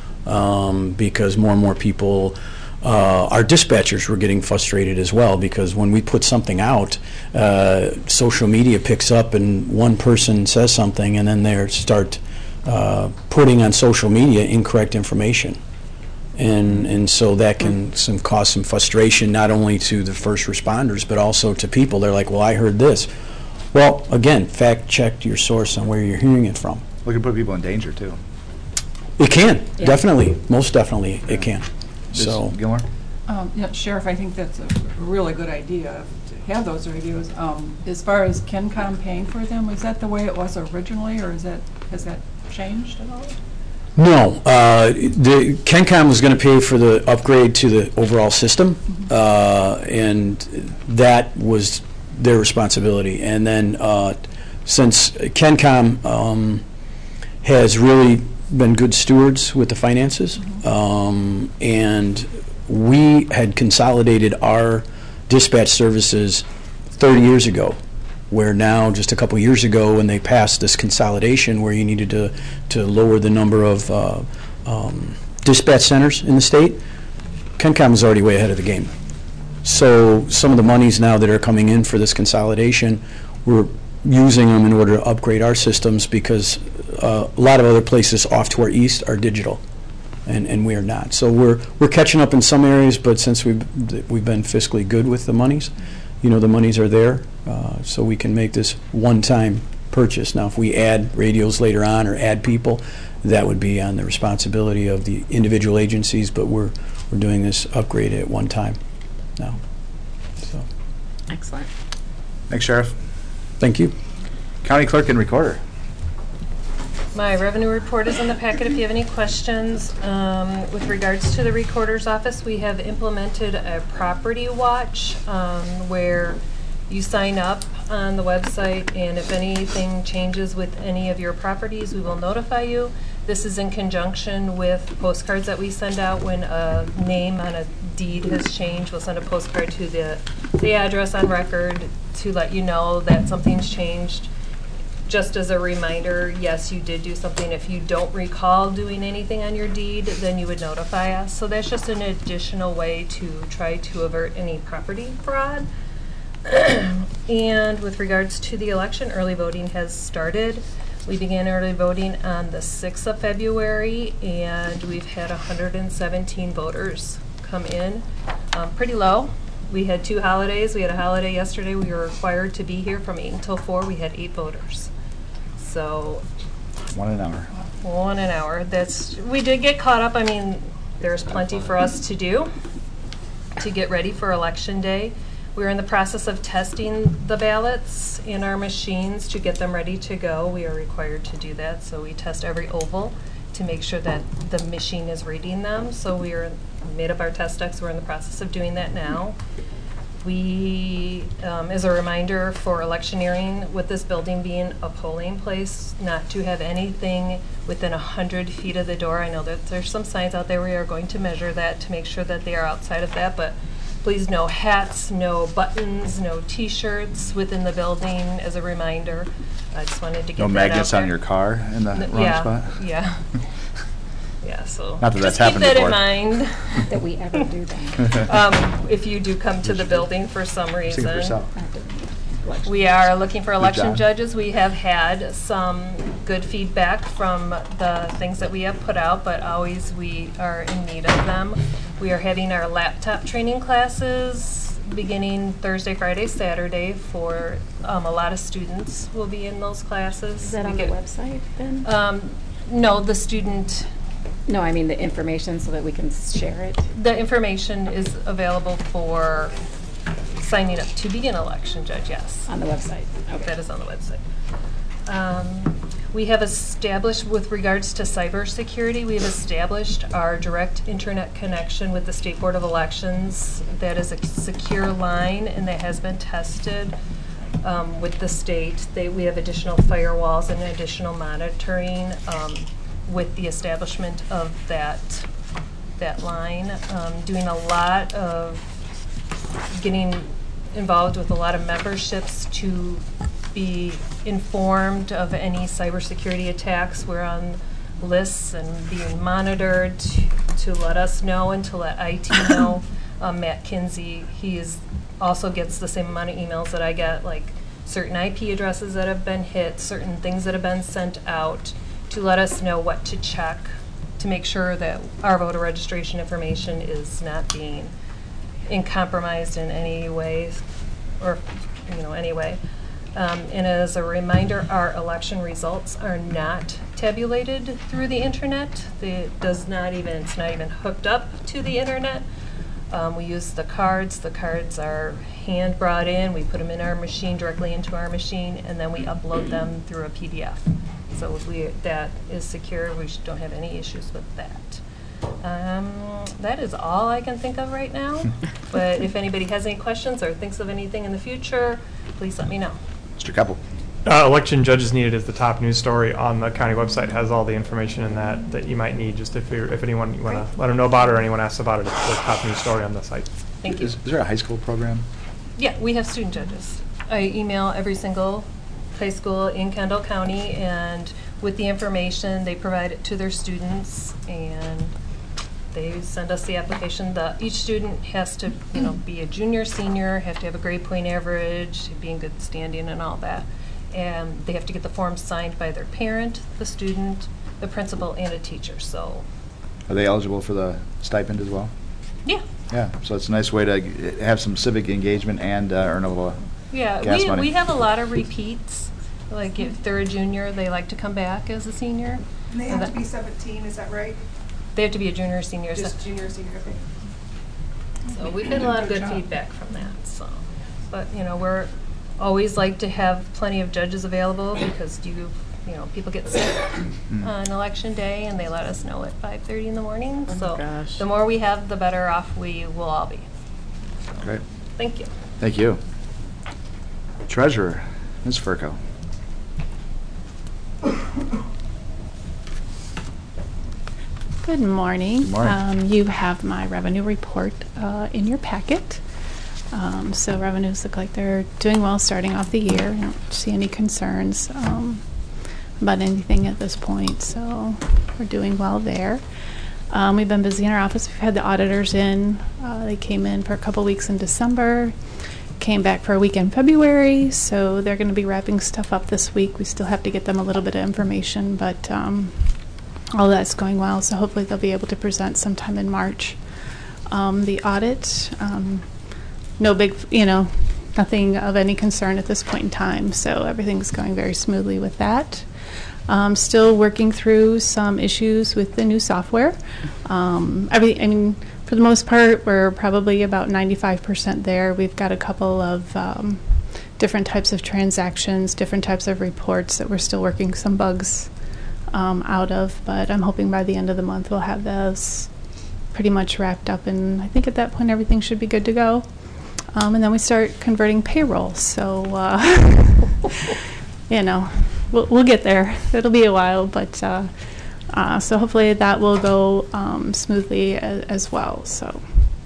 um, because more and more people. Uh, our dispatchers were getting frustrated as well, because when we put something out, uh, social media picks up and one person says something, and then they start uh, putting on social media incorrect information. And and so that can some cause some frustration, not only to the first responders, but also to people. They're like, well, I heard this. Well, again, fact check your source on where you're hearing it from. We can put people in danger, too. It can, Yeah. definitely, most definitely, it can. So. Miz Gilmore? Um, yeah, Sheriff, I think that's a really good idea to have those radios. Um, as far as KenCom paying for them, is that the way it was originally, or is that, has that changed at all? No, uh, the KenCom was going to pay for the upgrade to the overall system, uh, and that was their responsibility. And then uh, since KenCom um, has really been good stewards with the finances, um, and we had consolidated our dispatch services thirty years ago, where now, just a couple years ago, when they passed this consolidation where you needed to, to lower the number of uh, um, dispatch centers in the state, KenCom was already way ahead of the game. So some of the monies now that are coming in for this consolidation, we're using them in order to upgrade our systems, because uh, a lot of other places off to our east are digital, and, and we are not. So we're we're catching up in some areas, but since we've we've been fiscally good with the monies, you know, the monies are there, uh, so we can make this one-time purchase. Now, if we add radios later on or add people, that would be on the responsibility of the individual agencies, but we're, we're doing this upgrade at one time now. So, Excellent. Thanks, Sheriff. thank you. County Clerk and Recorder. My revenue report is in the packet if you have any questions. Um, With regards to the Recorder's Office, we have implemented a property watch um, where you sign up on the website, and if anything changes with any of your properties, we will notify you. This is in conjunction with postcards that we send out when a name on a deed has changed. We'll send a postcard to the, the address on record to let you know that something's changed. Just as a reminder, yes, you did do something. If you don't recall doing anything on your deed, then you would notify us. So that's just an additional way to try to avert any property fraud. And with regards to the election, early voting has started. We began early voting on the sixth of February, and we've had one hundred seventeen voters come in. Um, pretty low. We had two holidays. We had a holiday yesterday. We were required to be here from eight until four. We had eight voters. So One an hour. one an hour. That's, we did get caught up. I mean, there's plenty for us to do to get ready for Election Day. We're in the process of testing the ballots in our machines to get them ready to go. We are required to do that, so we test every oval to make sure that the machine is reading them. So we are made up our test decks. We're in the process of doing that now. We, um, as a reminder for electioneering, with this building being a polling place, not to have anything within a hundred feet of the door. I know that there's some signs out there. We are going to measure that to make sure that they are outside of that, but please no hats, no buttons, no T-shirts within the building as a reminder. I just wanted to get No that magnets out on there. your car in the N- wrong yeah, spot? Yeah. Yeah, so Not that that's just keep happened that before. in mind. That we ever do that. Um, if you do come to the building for some Sing reason. for yourself. We are looking for election job. judges. We have had some good feedback from the things that we have put out, but always we are in need of them. We are having our laptop training classes beginning Thursday, Friday, Saturday for um, a lot of students will be in those classes. Is that We on the get- website then? Um, no, the student, No, I mean the information so that we can share it. the information is available for signing up to be an election judge, yes. On the website. Okay. That is on the website. Um, We have established, with regards to cybersecurity, we have established our direct internet connection with the State Board of Elections. That is a secure line, and that has been tested um, with the state. They, we have additional firewalls and additional monitoring um, with the establishment of that, that line. Um, Doing a lot of getting involved with a lot of memberships to be informed of any cybersecurity attacks. We're on lists and being monitored to, to let us know and to let I T know. Um, Matt Kinsey, he is, also gets the same amount of emails that I get, like certain I P addresses that have been hit, certain things that have been sent out, to let us know what to check to make sure that our voter registration information is not being in compromised in any way, or, you know, any way. Um, and as a reminder, our election results are not tabulated through the internet. It does not even, it's not even hooked up to the internet. Um, we use the cards. The cards are hand brought in. We put them in our machine, directly into our machine, and then we upload them through a P D F. So we, that is secure. We sh- don't have any issues with that. Um, that is all I can think of right now. But if anybody has any questions or thinks of anything in the future, please let me know. Mister Keppel. Uh, election judges needed is the top news story on the county website. Has all the information in that that you might need. Just if you're, if anyone you want to let them know about it or anyone asks about it, it's the top news story on the site. Thank you. Is, is there a high school program? Yeah, we have student judges. I email every single high school in Kendall County, and with the information, they provide it to their students, and they send us the application. The, each student has to, you know, be a junior, senior, have to have a grade point average, be in good standing and all that. And they have to get the form signed by their parent, the student, the principal, and a teacher. So, Are they eligible for the stipend as well? yeah. Yeah, so it's a nice way to g- have some civic engagement and uh, earn a little Yeah, gas we, money. we have a lot of repeats. Like if they're a junior, they like to come back as a senior. And they And have to that- be seventeen, is that right? They have to be a junior or senior. so- Just junior, senior, okay. So we've had a lot of good Good job. feedback from that, so. But, you know, we're always like to have plenty of judges available because you, you know, people get sick on election day and they let us know at five thirty in the morning. Oh my So gosh. the more we have, the better off we will all be. Great. Thank you. Thank you. Treasurer, Miz Furco. Good morning. Good morning. Um, You have my revenue report uh, in your packet. Um, So revenues look like they're doing well starting off the year. I don't see any concerns um, about anything at this point, so we're doing well there. Um, We've been busy in our office. We've had the auditors in. Uh, They came in for a couple weeks in December, came back for a week in February, so they're going to be wrapping stuff up this week. We still have to get them a little bit of information, but um, all that's going well, so hopefully they'll be able to present sometime in March. Um, the audit, um, no big, you know, nothing of any concern at this point in time, so everything's going very smoothly with that. Um, still working through some issues with the new software. Um, every, I mean, for the most part, we're probably about ninety-five percent there. We've got a couple of um, different types of transactions, different types of reports that we're still working some bugs um, out of, but I'm hoping by the end of the month we'll have those pretty much wrapped up, and I think at that point everything should be good to go. Um, and then we start converting payroll, so uh, you know, we'll, we'll get there. It'll be a while, but uh, uh, so hopefully that will go um, smoothly as, as well. So,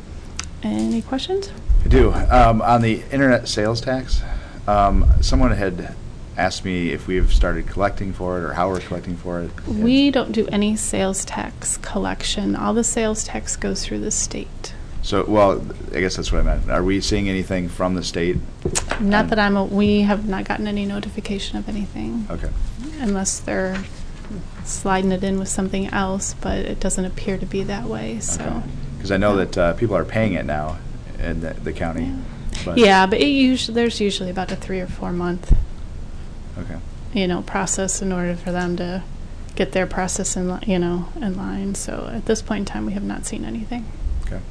any questions? I do. Um, on the internet sales tax, um, someone had asked me if we've started collecting for it or how we're collecting for it. We don't do any sales tax collection. All the sales tax goes through the state. So, well, I guess that's what I meant. Are we seeing anything from the state? Not Um, that I'm, a, we have not gotten any notification of anything. Okay. Unless they're sliding it in with something else, but it doesn't appear to be that way, so. Because I know that uh, people are paying it now in the, the county. But Yeah, but it usually, there's usually about a three or four month, Okay. you know, process in order for them to get their process in, li- you know, in line. So at this point in time, we have not seen anything. Okay.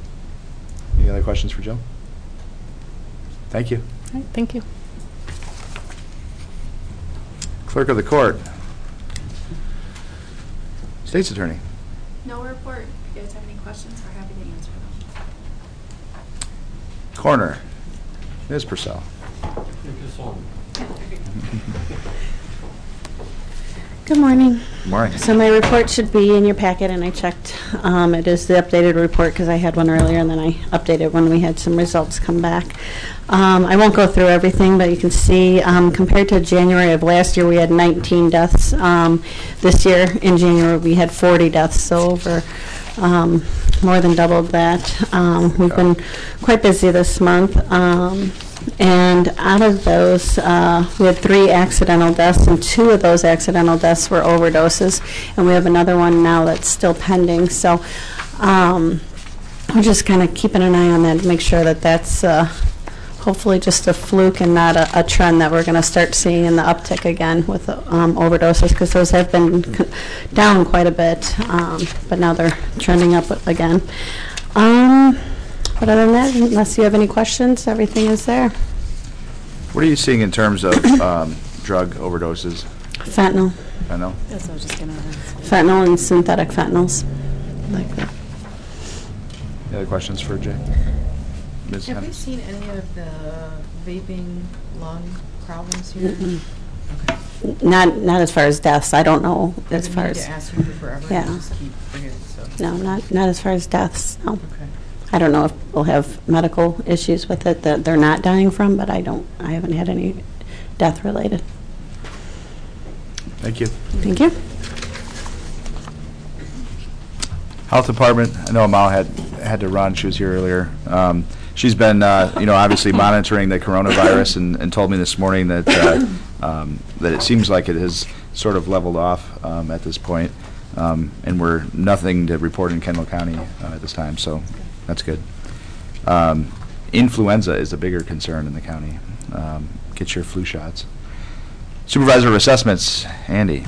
Any other questions for Jill? Thank you. All right, thank you. Clerk of the Court. State's Attorney. No report. If you guys have any questions, we're happy to answer them. Coroner. Miz Purcell. Good morning. Good morning. So my report should be in your packet, and I checked. Um, it is the updated report because I had one earlier, and then I updated when we had some results come back. Um, I won't go through everything, but you can see um, compared to January of last year, we had nineteen deaths. Um, this year, in January, we had forty deaths, so over um, more than doubled that. Um, we've been quite busy this month. Um, And out of those, uh, we had three accidental deaths, and two of those accidental deaths were overdoses. And we have another one now that's still pending. So um, we're just kind of keeping an eye on that to make sure that that's uh, hopefully just a fluke and not a, a trend that we're going to start seeing in the uptick again with um, overdoses, because those have been c- down quite a bit, um, but now they're trending up again. Um, But other than that, unless you have any questions, everything is there. What are you seeing in terms of um, drug overdoses? Fentanyl. Fentanyl? That's what I was just going to ask. Fentanyl and synthetic fentanyls. Like that. Any other questions for Jay? Miz Have we Hennessy? seen any of the vaping lung problems here? Mm-mm. Okay. Not, not as far as deaths. I don't know I've as been far meaning as. to ask you for forever, Yeah. and just keep forgetting, so. No, not, not as far as deaths, no. Okay. I don't know if we'll have medical issues with it that they're not dying from, but I don't, I haven't had any death related. Thank you. Thank you. Health Department, I know Amal had, had to run, she was here earlier. Um, she's been, uh, you know, obviously monitoring the coronavirus and, and told me this morning that, uh, um, that it seems like it has sort of leveled off um, at this point. Um, and we're nothing to report in Kendall County uh, at this time, so that's good. Um, influenza is a bigger concern in the county. Um, get your flu shots. Supervisor of Assessments, Andy.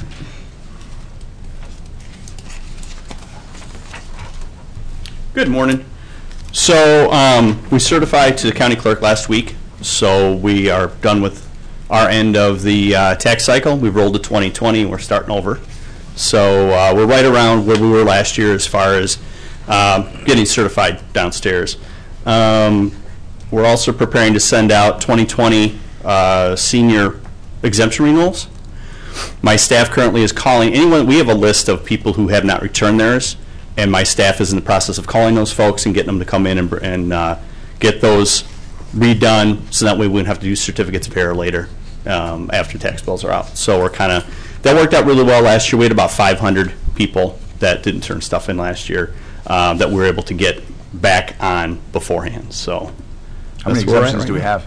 Good morning. So um, we certified to the county clerk last week, so we are done with our end of the uh, tax cycle. We've rolled to twenty twenty, and we're starting over. So uh, we're right around where we were last year as far as um, getting certified downstairs. Um, we're also preparing to send out twenty twenty uh, senior exemption renewals. My staff currently is calling anyone. We have a list of people who have not returned theirs, and my staff is in the process of calling those folks and getting them to come in and, and uh, get those redone, so that way we wouldn't have to do certificates of error later um, after tax bills are out. So we're kind of, that worked out really well last year. We had about five hundred people that didn't turn stuff in last year um, that we were able to get back on beforehand. So how many exemptions do we have?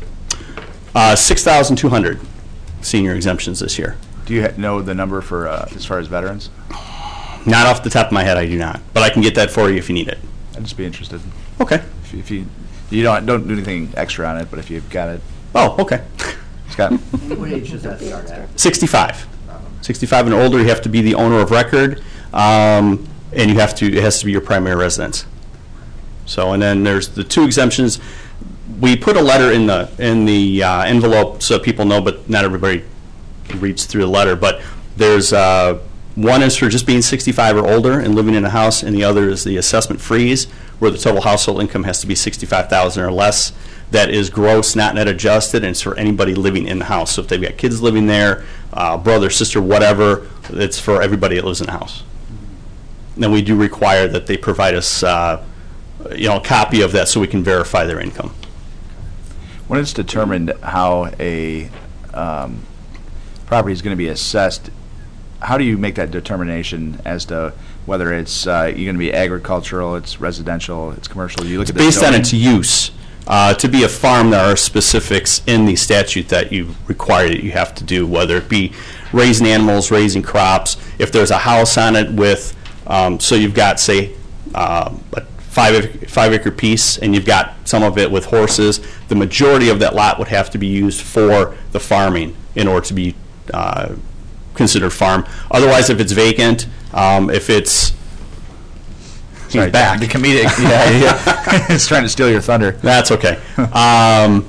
Uh, six thousand two hundred senior exemptions this year. Do you ha- know the number for uh, as far as veterans? Not off the top of my head, I do not. But I can get that for you if you need it. I'd just be interested. Okay. If you, if you you don't don't do anything extra on it, but if you've got it. Oh, okay. Scott. What age does that start at? sixty-five. sixty-five and older, you have to be the owner of record, um, and you have to. It has to be your primary residence. So, and then there's the two exemptions. We put a letter in the in the uh, envelope so people know, but not everybody reads through the letter. But there's uh, one is for just being sixty-five or older and living in a house, and the other is the assessment freeze, where the total household income has to be sixty-five thousand or less. That is gross, not net adjusted, and it's for anybody living in the house. So if they've got kids living there, uh, brother, sister, whatever, it's for everybody that lives in the house. Then we do require that they provide us, uh, you know, a copy of that so we can verify their income. When it's determined how a um, property is going to be assessed, how do you make that determination as to whether it's uh, you're going to be agricultural, it's residential, it's commercial? You look It's at the based on zoning? its use. Uh, to be a farm, there are specifics in the statute that you require that you have to do, whether it be raising animals, raising crops. If there's a house on it with, um, so you've got, say, uh, a five, five acre piece, and you've got some of it with horses, the majority of that lot would have to be used for the farming in order to be uh, considered farm. Otherwise, if it's vacant, um, if it's Sorry, back. The comedic, yeah, yeah. It's trying to steal your thunder. That's okay. Um,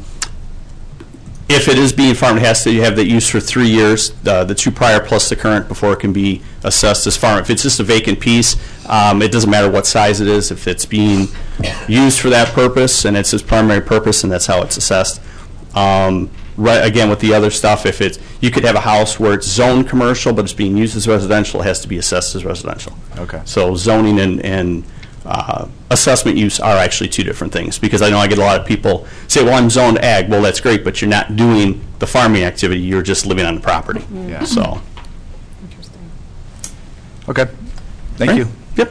if it is being farmed, it has to have that use for three years, uh, the two prior plus the current, before it can be assessed as farm. If it's just a vacant piece, um, it doesn't matter what size it is. If it's being used for that purpose and it's its primary purpose, and that's how it's assessed. Um, right, again, with the other stuff, if it's, you could have a house where it's zoned commercial, but it's being used as residential, it has to be assessed as residential. Okay. So zoning and, and uh, assessment use are actually two different things, because I know I get a lot of people say, well, I'm zoned ag. Well, that's great, but you're not doing the farming activity. You're just living on the property. Yeah. So. Interesting. Okay. Thank Right. you. Yep.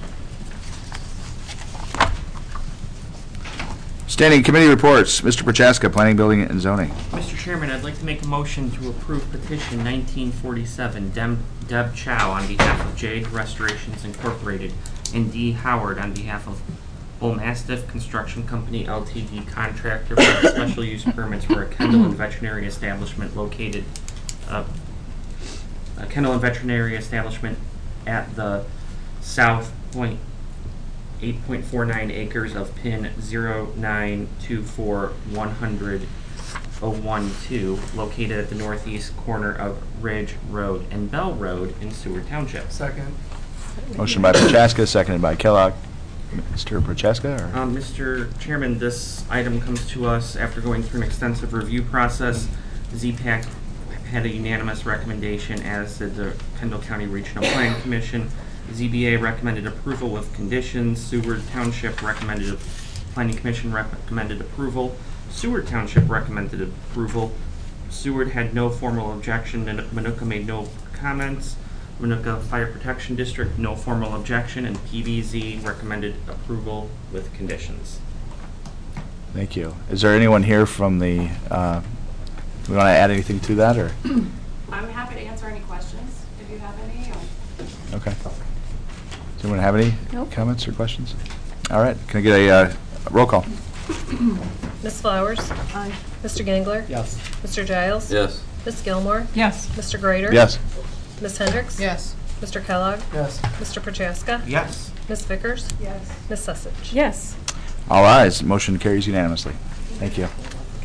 Standing committee reports. Mister Prochaska, Planning, Building, and Zoning. Mister Chairman, I'd like to make a motion to approve petition nineteen forty-seven, Dem- Deb Chow on behalf of Jade Restorations Incorporated and Dee Howard on behalf of Bull Mastiff Construction Company L T D contractor for special use permits for a kennel and veterinary establishment located, uh, a kennel and veterinary establishment at the South Point eight point four nine acres of pin zero nine two four one hundred oh one two, located at the northeast corner of Ridge Road and Bell Road in Seward Township. Second. Motion by Prochaska, seconded by Kellogg. Mister Prochaska? Or? Um, Mister Chairman, this item comes to us after going through an extensive review process. Z PAC had a unanimous recommendation, as did the Kendall County Regional Planning Commission. Z B A recommended approval with conditions. Seward Township recommended, Planning Commission recommended approval. Seward Township recommended approval. Seward had no formal objection, and Manuka made no comments. Manuka Fire Protection District, no formal objection, and P B Z recommended approval with conditions. Thank you. Is there anyone here from the, uh, do we want to add anything to that, or? I'm happy to answer any questions if you have any. Or Okay. Does anyone have any Nope. comments or questions? All right. Can I get a uh, roll call? Miz Flowers? Aye. Mister Gangler? Yes. Mister Giles? Yes. Miz Gilmore? Yes. Mister Grader? Yes. Miz Hendricks? Yes. Mister Kellogg? Yes. Mister Prochaska? Yes. Miz Vickers? Yes. Miz Sussich? Yes. All ayes. Motion carries unanimously. Thank you.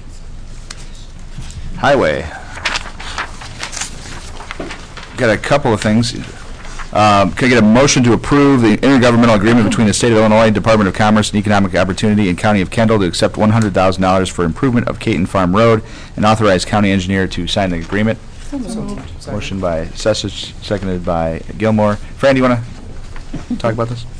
Highway. Got a couple of things. Um, Can I get a motion to approve the intergovernmental agreement between the State of Illinois Department of Commerce and Economic Opportunity and County of Kendall to accept one hundred thousand dollars for improvement of Caton Farm Road and authorize county engineer to sign the agreement? So moved. Motion by Sessich, seconded by Gilmore. Fran, do you want to talk about this?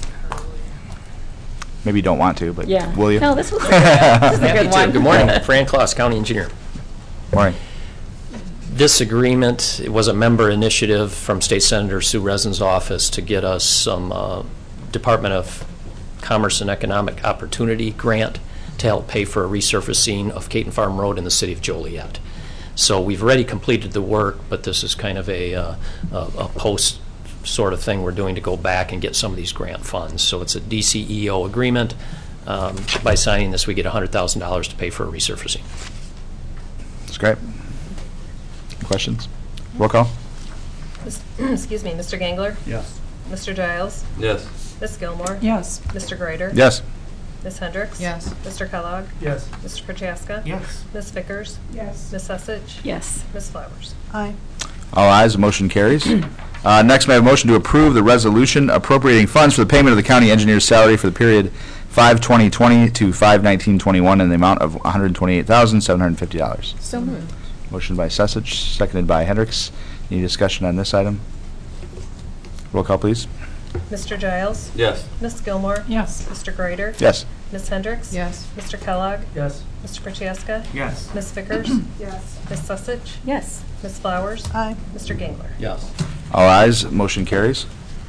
Maybe you don't want to, but Yeah. will you? No, this was a good, this was a Happy good to. one. Good morning, Fran Claus, County Engineer. Morning. This agreement was a member initiative from State Senator Sue Resin's office to get us some uh, Department of Commerce and Economic Opportunity grant to help pay for a resurfacing of Caton Farm Road in the city of Joliet. So we've already completed the work, but this is kind of a, uh, a, a post sort of thing we're doing to go back and get some of these grant funds. So it's a D C E O agreement. Um, by signing this, we get one hundred thousand dollars to pay for a resurfacing. That's great. Questions? Roll call. Mis- Excuse me, Mister Gangler? Yes. Mister Giles? Yes. Miz Gilmore? Yes. Mister Grader? Yes. Miz Hendricks? Yes. Mister Kellogg? Yes. Mister Prochaska? Yes. Miz Vickers? Yes. Miz Sussich? Yes. Miz Flowers? Aye. All ayes, the motion carries. Uh, Next, may I have a motion to approve the resolution appropriating funds for the payment of the county engineer's salary for the period five twenty twenty to five nineteen twenty-one in the amount of one hundred twenty-eight thousand seven hundred fifty dollars. So moved. Motion by Sessich, seconded by Hendricks. Any discussion on this item? Roll call, please. Mister Giles? Yes. Miz Gilmore? Yes. Mister Grader? Yes. Miz Hendricks? Yes. Mister Kellogg? Yes. Mister Prochaska? Yes. Miz Vickers? Yes. Miz Sussich? Yes. Miz Flowers? Aye. Mister Gangler? Yes. All ayes, motion carries.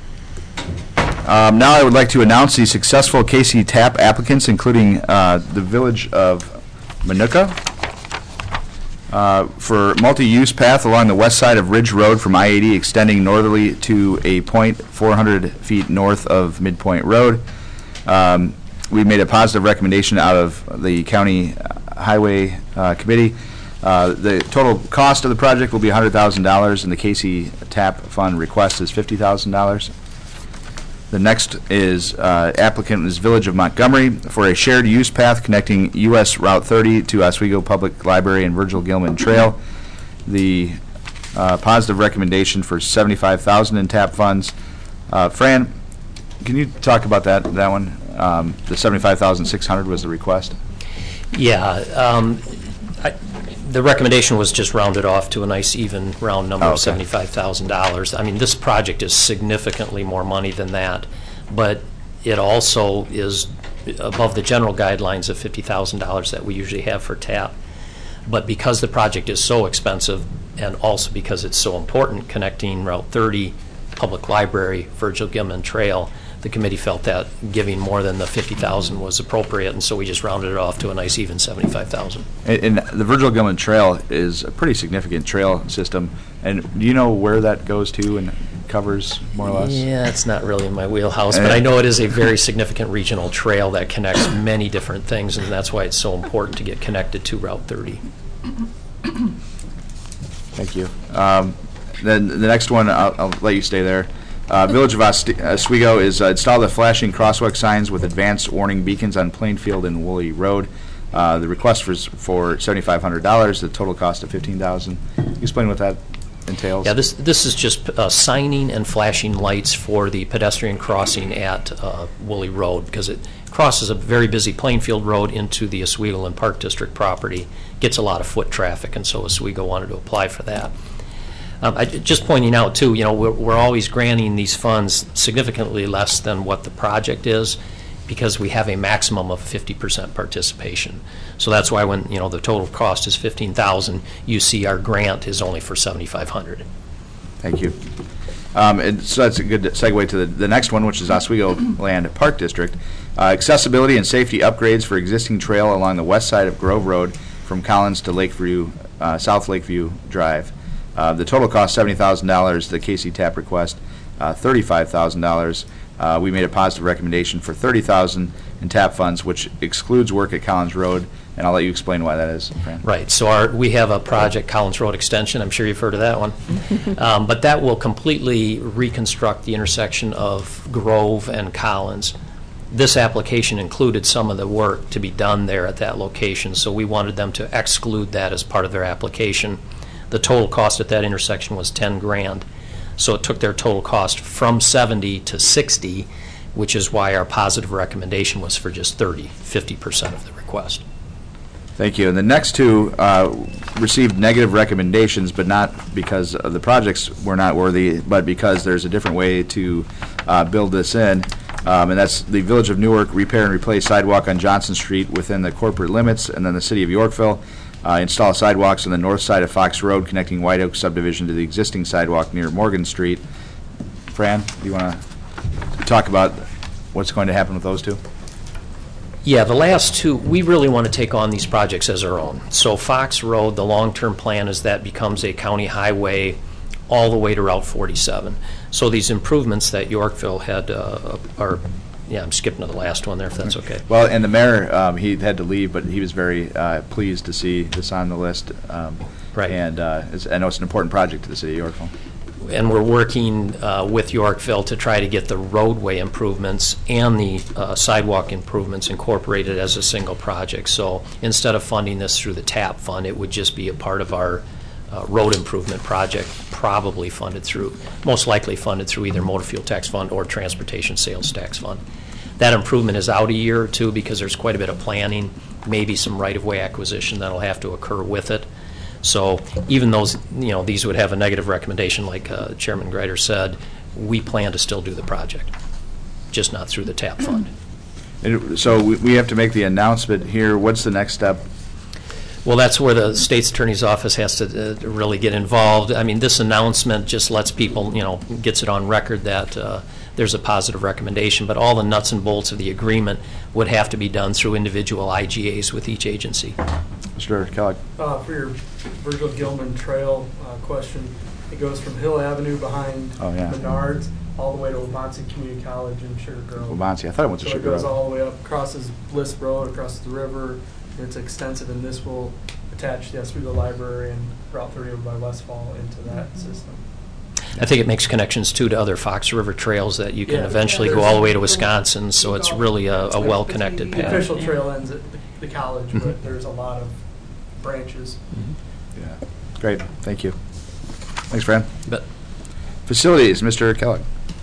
Um, Now I would like to announce the successful K C TAP applicants, including uh, the Village of Manuka, uh, for multi-use path along the west side of Ridge Road from I eighty extending northerly to a point four hundred feet north of Midpoint Road. Um, We made a positive recommendation out of the County Highway uh, Committee. Uh, The total cost of the project will be one hundred thousand dollars, and the K C TAP fund request is fifty thousand dollars. The next is uh, applicant is Village of Montgomery for a shared use path connecting U S Route thirty to Oswego Public Library and Virgil Gilman Trail. The uh, positive recommendation for seventy-five thousand dollars in TAP funds. Uh, Fran, can you talk about that that one? Um, the seventy-five thousand six hundred was the request. Yeah, um, I, the recommendation was just rounded off to a nice even round number Oh, of okay. seventy-five thousand dollars. I mean, this project is significantly more money than that, but it also is above the general guidelines of fifty thousand dollars that we usually have for TAP. But because the project is so expensive, and also because it's so important, connecting Route thirty, Public Library, Virgil Gilman Trail, the committee felt that giving more than the fifty thousand was appropriate, and so we just rounded it off to a nice even seventy-five thousand. And, and the Virgil Gilman Trail is a pretty significant trail system. And do you know where that goes to and covers more or less? Yeah, it's not really in my wheelhouse, but I know it is a very significant regional trail that connects many different things, and that's why it's so important to get connected to Route thirty. Thank you. Um, Then the next one, I'll, I'll let you stay there. Uh, Village of Oste- Oswego is uh, install the flashing crosswalk signs with advanced warning beacons on Plainfield and Woolley Road. Uh, the request was for seventy-five hundred dollars. The total cost of fifteen thousand dollars. Can you explain what that entails? Yeah, this this is just uh, signing and flashing lights for the pedestrian crossing at uh, Woolley Road, because it crosses a very busy Plainfield Road into the Oswego and Park District property. Gets a lot of foot traffic, and so Oswego wanted to apply for that. Um, I, just pointing out, too, you know, we're, we're always granting these funds significantly less than what the project is, because we have a maximum of fifty percent participation. So that's why when, you know, the total cost is fifteen thousand dollars, you see our grant is only for seventy-five hundred dollars. Thank you. Um, and so that's a good segue to the, the next one, which is Oswego Land Park District. Uh, accessibility and safety upgrades for existing trail along the west side of Grove Road from Collins to Lakeview, uh, South Lakeview Drive. Uh, the total cost seventy thousand dollars. The K C TAP request uh, thirty-five thousand dollars. Uh, we made a positive recommendation for thirty thousand dollars in TAP funds, which excludes work at Collins Road and I'll let you explain why that is, Fran. Right, so our, we have a project, Collins Road Extension, I'm sure you've heard of that one. Um, But that will completely reconstruct the intersection of Grove and Collins. This application included some of the work to be done there at that location, so we wanted them to exclude that as part of their application. The total cost at that intersection was ten grand. So it took their total cost from seventy to sixty, which is why our positive recommendation was for just thirty, fifty percent of the request. Thank you. And the next two uh, received negative recommendations, but not because of the projects were not worthy, but because there's a different way to uh, build this in. Um, and that's the Village of Newark repair and replace sidewalk on Johnson Street within the corporate limits, and then the City of Yorkville uh, install sidewalks on the north side of Fox Road connecting White Oak subdivision to the existing sidewalk near Morgan Street. Fran, do you want to talk about what's going to happen with those two? Yeah, the last two, we really want to take on these projects as our own. So Fox Road, the long-term plan is that becomes a county highway all the way to Route forty-seven. So these improvements that Yorkville had uh, are, yeah, I'm skipping to the last one there if that's okay. Well, and the mayor, um, he had to leave, but he was very uh, pleased to see this on the list. Um, right. And uh, it's, I know it's an important project to the city of Yorkville. And we're working uh, with Yorkville to try to get the roadway improvements and the uh, sidewalk improvements incorporated as a single project. So instead of funding this through the TAP fund, it would just be a part of our uh, road improvement project, probably funded through, most likely funded through either motor fuel tax fund or transportation sales tax fund. That improvement is out a year or two because there's quite a bit of planning, maybe some right-of-way acquisition that'll have to occur with it. So even those, you know, these would have a negative recommendation, like uh, Chairman Greider said, we plan to still do the project, just not through the TAP fund. And so we, we have to make the announcement here. What's the next step? Well, that's where the state's attorney's office has to uh, really get involved. I mean, this announcement just lets people, you know, gets it on record that uh, there's a positive recommendation, but all the nuts and bolts of the agreement would have to be done through individual I G As with each agency. Mister Kellogg. Uh, for your Virgil Gilman Trail uh, question, it goes from Hill Avenue behind oh, yeah. Menards all the way to Wabansie Community College in Sugar Grove. Wabansie, I thought it went to so Sugar Grove. So it goes Grove. all the way up, crosses Bliss Road, across the river, and it's extensive, and this will attach the Oswego Library and Route thirty over by Westfall into that mm-hmm. system. I think it makes connections, too, to other Fox River trails that you can yeah, eventually yeah, go all the way to Wisconsin, so it's really a, a well-connected the path. The official trail ends at the, the college, mm-hmm. but there's a lot of branches. Mm-hmm. Yeah, great, thank you. Thanks, Fran. But Facilities, Mister Kellogg.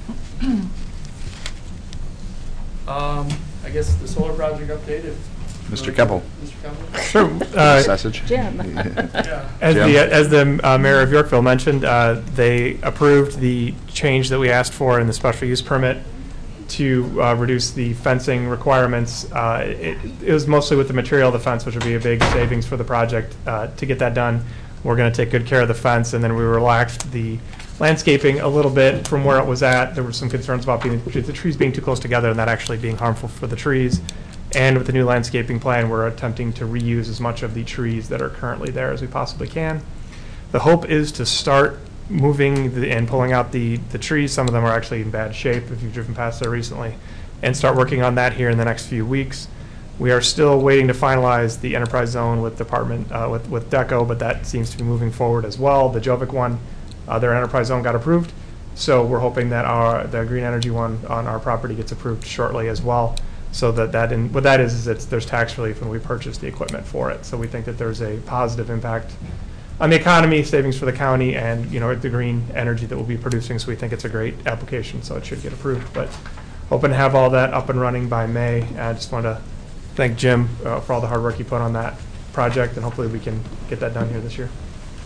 um, I guess the solar project updated. Mister Keppel. Mister Keppel. Sure. Uh, Sausage. Jim. yeah. As Jim. the as the uh, mayor of Yorkville mentioned, uh, they approved the change that we asked for in the special use permit to uh, reduce the fencing requirements. Uh, it, it was mostly with the material of the fence, which would be a big savings for the project. Uh, to get that done, we're going to take good care of the fence, and then we relaxed the landscaping a little bit from where it was at. There were some concerns about being, the trees being too close together and that actually being harmful for the trees. And with the new landscaping plan, we're attempting to reuse as much of the trees that are currently there as we possibly can. The hope is to start moving the, and pulling out the, the trees. Some of them are actually in bad shape if you've driven past there recently, and start working on that here in the next few weeks. We are still waiting to finalize the enterprise zone with department uh, with, with DECO, but that seems to be moving forward as well. The Jovic one, uh, their enterprise zone got approved, so we're hoping that our the green energy one on our property gets approved shortly as well. So that that in, what that is is it's, there's tax relief when we purchase the equipment for it. So we think that there's a positive impact on the economy, savings for the county, and you know the green energy that we'll be producing. So we think it's a great application. So it should get approved. But hoping to have all that up and running by May. And I just want to thank Jim uh, for all the hard work he put on that project, and hopefully we can get that done here this year.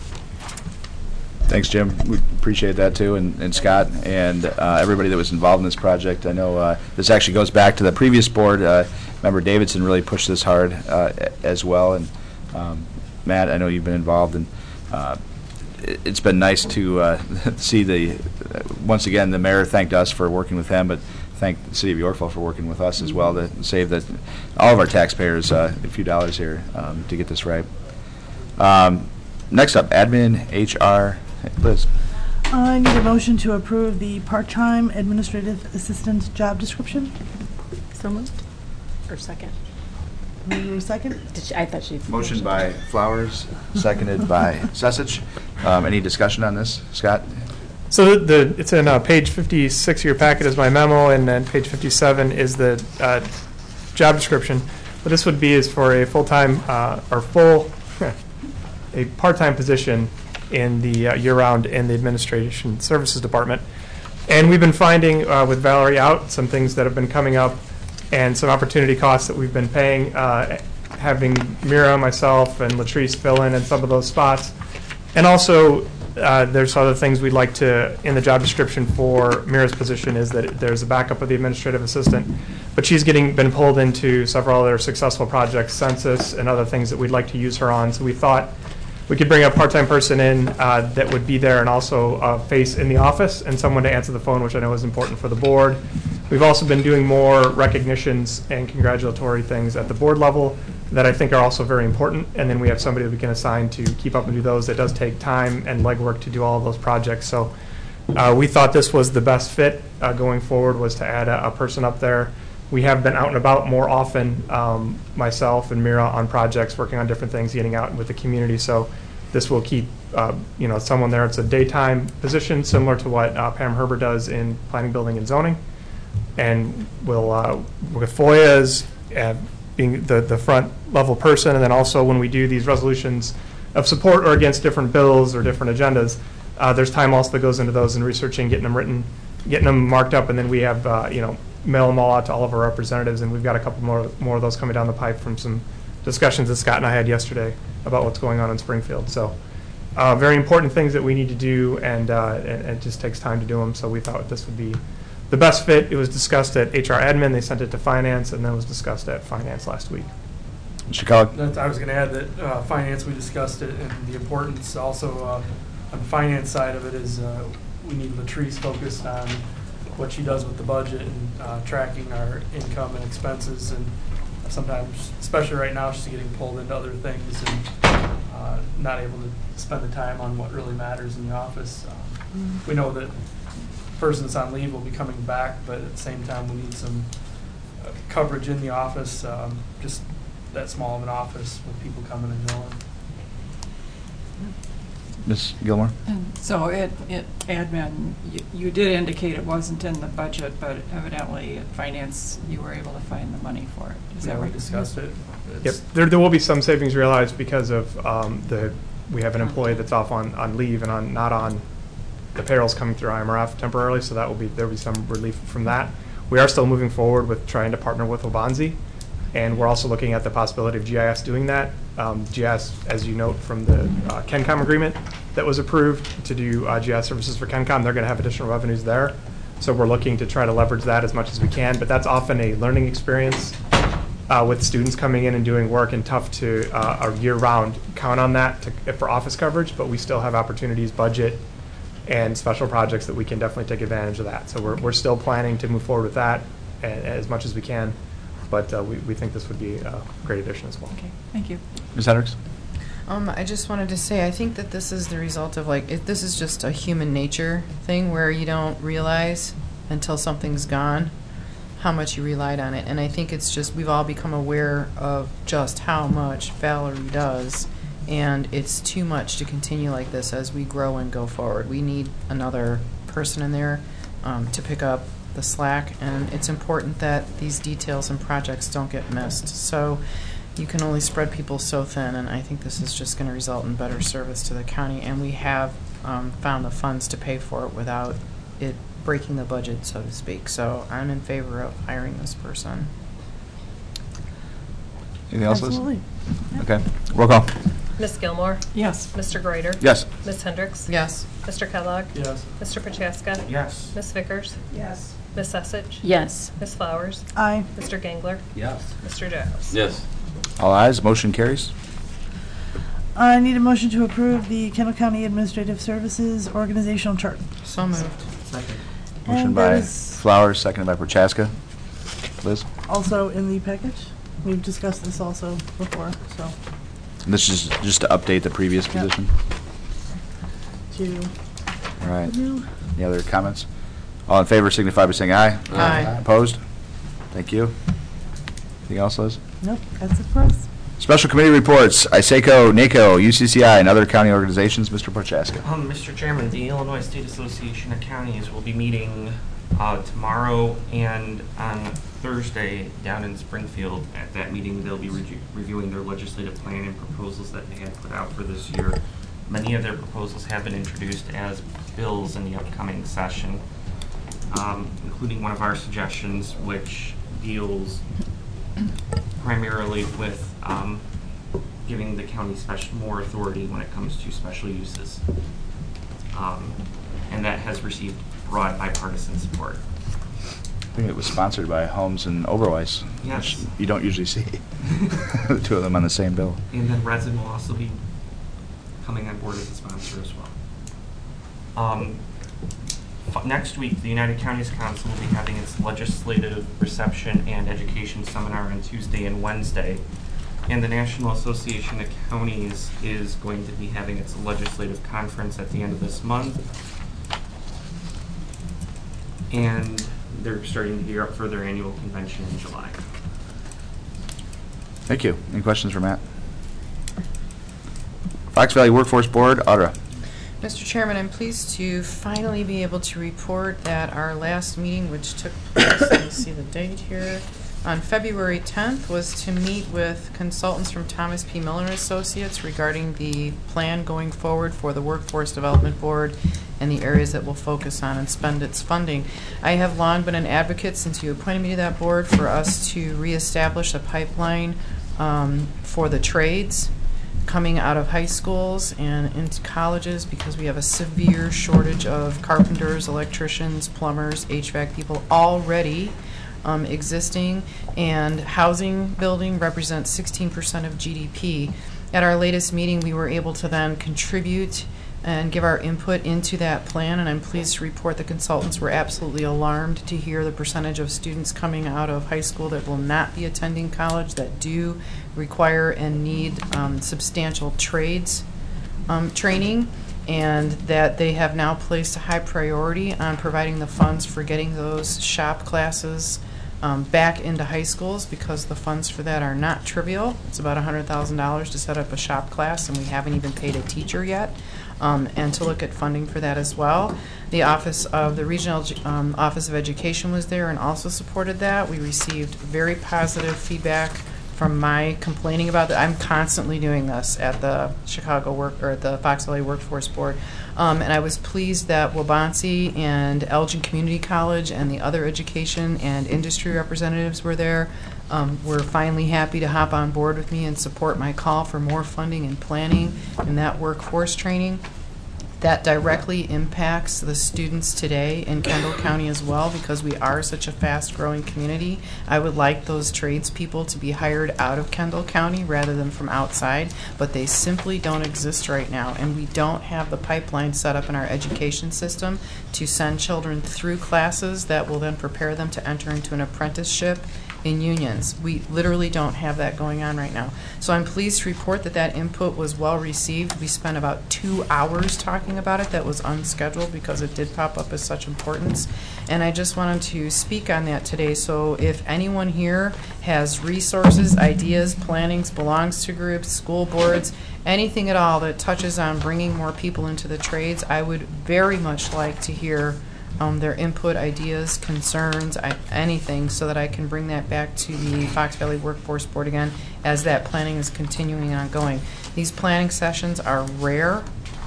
Thanks, Jim. We appreciate that too, and, and Scott, and uh, everybody that was involved in this project. I know uh, this actually goes back to the previous board. Uh, Member Davidson really pushed this hard uh, as well, and um, Matt, I know you've been involved, and uh, it, it's been nice to uh, see the. Uh, once again, the mayor thanked us for working with him, but thank the city of Yorkville for working with us as well to save that all of our taxpayers uh, a few dollars here um, to get this right. Um, next up, admin, H R. Liz. I need a motion to approve the part-time administrative assistant job description. So moved. Or second. Is there a second? Did she- I thought she. Motion by Flowers, seconded by Sesich. Um, Any discussion on this, Scott? So the, the it's in uh, page fifty-six of your packet is my memo, and then page fifty-seven is the uh, job description. What this would be is for a full-time uh, or full, a part-time position in the uh, year-round in the Administration Services Department. And we've been finding uh, with Valerie out some things that have been coming up and some opportunity costs that we've been paying, uh, having Mira, myself, and Latrice fill in in some of those spots. And also, uh, there's other things we'd like to, in the job description for Mira's position, is that there's a backup of the administrative assistant. But she's getting, been pulled into several other successful projects, census, and other things that we'd like to use her on. So we thought we could bring a part-time person in uh, that would be there and also a face in the office and someone to answer the phone, which I know is important for the board. We've also been doing more recognitions and congratulatory things at the board level that I think are also very important. And then we have somebody that we can assign to keep up and do those. That does take time and legwork to do all of those projects. So uh, we thought this was the best fit uh, going forward, was to add a, a person up there. We have been out and about more often, um, myself and Mira, on projects, working on different things, getting out with the community. So this will keep, uh, you know, someone there. It's a daytime position, similar to what uh, Pam Herber does in planning, building, and zoning. And we'll, uh, with FOIA's uh, being the, the front level person, and then also when we do these resolutions of support or against different bills or different agendas, uh, there's time also that goes into those and researching, getting them written, getting them marked up, and then we have, uh, you know, mail them all out to all of our representatives, and we've got a couple more more of those coming down the pipe from some discussions that Scott and I had yesterday about what's going on in Springfield. So uh, very important things that we need to do, and, uh, and it just takes time to do them, so we thought this would be the best fit. It was discussed at H R Admin, they sent it to Finance, and then it was discussed at Finance last week. Mister Kellogg? That's- I was going to add that uh, Finance, we discussed it, and the importance also uh, on the Finance side of it is uh, we need Latrice focused on what she does with the budget and uh, tracking our income and expenses, and sometimes, especially right now, she's getting pulled into other things and uh, not able to spend the time on what really matters in the office. Um, we know that the person that's on leave will be coming back, but at the same time, we need some uh, coverage in the office, um, just that small of an office with people coming and going. Miz Gilmore? And so it, it, admin, you, you did indicate it wasn't in the budget, but evidently at finance, you were able to find the money for it. Is Yeah, that we right? discussed it. Yep, there, there will be some savings realized because of um, the, we have an employee that's off on, on leave and on, not on, the payroll's coming through I M R F temporarily, so that will be, there will be some relief from that. We are still moving forward with trying to partner with Wabanzi, and we're also looking at the possibility of G I S doing that. Um, G I S, as you note from the uh, KenCom agreement that was approved to do uh, G I S services for KenCom, they're going to have additional revenues there. So we're looking to try to leverage that as much as we can, but that's often a learning experience uh, with students coming in and doing work, and tough to uh, a year-round count on that to, for office coverage, but we still have opportunities, budget, and special projects that we can definitely take advantage of that. So we're, we're still planning to move forward with that a, as much as we can, but uh, we, we think this would be a great addition as well. Okay, thank you. Miz Hendricks? Um, I just wanted to say, I think that this is the result of, like, it, this is just a human nature thing where you don't realize until something's gone how much you relied on it. And I think it's just, we've all become aware of just how much Valerie does, and it's too much to continue like this as we grow and go forward. We need another person in there um, to pick up the slack, and it's important that these details and projects don't get missed. So you can only spread people so thin, and I think this is just going to result in better service to the county, and we have um, found the funds to pay for it without it breaking the budget, so to speak. So I'm in favor of hiring this person. Anything else, Liz? Absolutely. Okay, roll call. Miz Gilmore? Yes. Mister Greider? Yes. Miz Hendricks? Yes. Mister Kellogg? Yes. Mister Prochaska? Yes. Miz Vickers? Yes. Miz Sesich? Yes. Miz Flowers? Aye. Mister Gangler? Yes. Mister Giles? Yes. All ayes, motion carries. I need a motion to approve the Kendall County Administrative Services Organizational Chart. So moved. Second. Motion And that by is Flowers, seconded by Prochaska. Liz? also in the package. We've discussed this also before, so And this is just to update the previous Yep. position? to All right. review. Any other comments? All in favor signify by saying aye. Aye. Opposed? Thank you. Anything else, Liz? Nope, that's it for us. Special committee reports, ISACO, NACO, U C C I, and other county organizations. Mister Prochaska. Um, Mister Chairman, the Illinois State Association of Counties will be meeting uh, tomorrow and on Thursday down in Springfield. At that meeting, they'll be re reviewing their legislative plan and proposals that they had put out for this year. Many of their proposals have been introduced as bills in the upcoming session, um, including one of our suggestions, which deals primarily with um, giving the county special more authority when it comes to special uses. Um, and that has received broad bipartisan support. I think it was sponsored by Holmes and Oberweis, Yes. which you don't usually see. The two of them on the same bill. And then Resin will also be coming on board as a sponsor as well. Um, Next week, the United Counties Council will be having its legislative reception and education seminar on Tuesday and Wednesday. And the National Association of Counties is going to be having its legislative conference at the end of this month. And they're starting to gear up for their annual convention in July. Thank you. Any questions for Matt? Fox Valley Workforce Board, Audra. Mister Chairman, I'm pleased to finally be able to report that our last meeting, which took place, let me see the date here, on February tenth, was to meet with consultants from Thomas P. Miller and Associates regarding the plan going forward for the Workforce Development Board and the areas that we'll focus on and spend its funding. I have long been an advocate since you appointed me to that board for us to reestablish a pipeline um, for the trades coming out of high schools and into colleges, because we have a severe shortage of carpenters, electricians, plumbers, H V A C people already um, existing, and housing building represents sixteen percent of G D P. At our latest meeting, we were able to then contribute and give our input into that plan, and I'm pleased to report the consultants were absolutely alarmed to hear the percentage of students coming out of high school that will not be attending college, that do require and need um, substantial trades um, training, and that they have now placed a high priority on providing the funds for getting those shop classes um, back into high schools, because the funds for that are not trivial. It's about one hundred thousand dollars to set up a shop class, and we haven't even paid a teacher yet. Um, and to look at funding for that as well. The Office of the Regional um, Office of Education was there and also supported that. We received very positive feedback from my complaining about that. I'm constantly doing this at the Chicago work or at the Fox Valley Workforce Board, um, and I was pleased that Wabansie and Elgin Community College and the other education and industry representatives were there. Um, we're finally happy to hop on board with me and support my call for more funding and planning in that workforce training. That directly impacts the students today in Kendall County as well, because we are such a fast-growing community. I would like those tradespeople to be hired out of Kendall County rather than from outside, but they simply don't exist right now, and we don't have the pipeline set up in our education system to send children through classes that will then prepare them to enter into an apprenticeship in unions. We literally don't have that going on right now. So I'm pleased to report that that input was well received. We spent about two hours talking about it. That was unscheduled because it did pop up as such importance. And I just wanted to speak on that today. So if anyone here has resources, ideas, plannings, belongs to groups, school boards, anything at all that touches on bringing more people into the trades, I would very much like to hear Um, their input, ideas, concerns, I, anything, so that I can bring that back to the Fox Valley Workforce Board again as that planning is continuing and ongoing. These planning sessions are rare,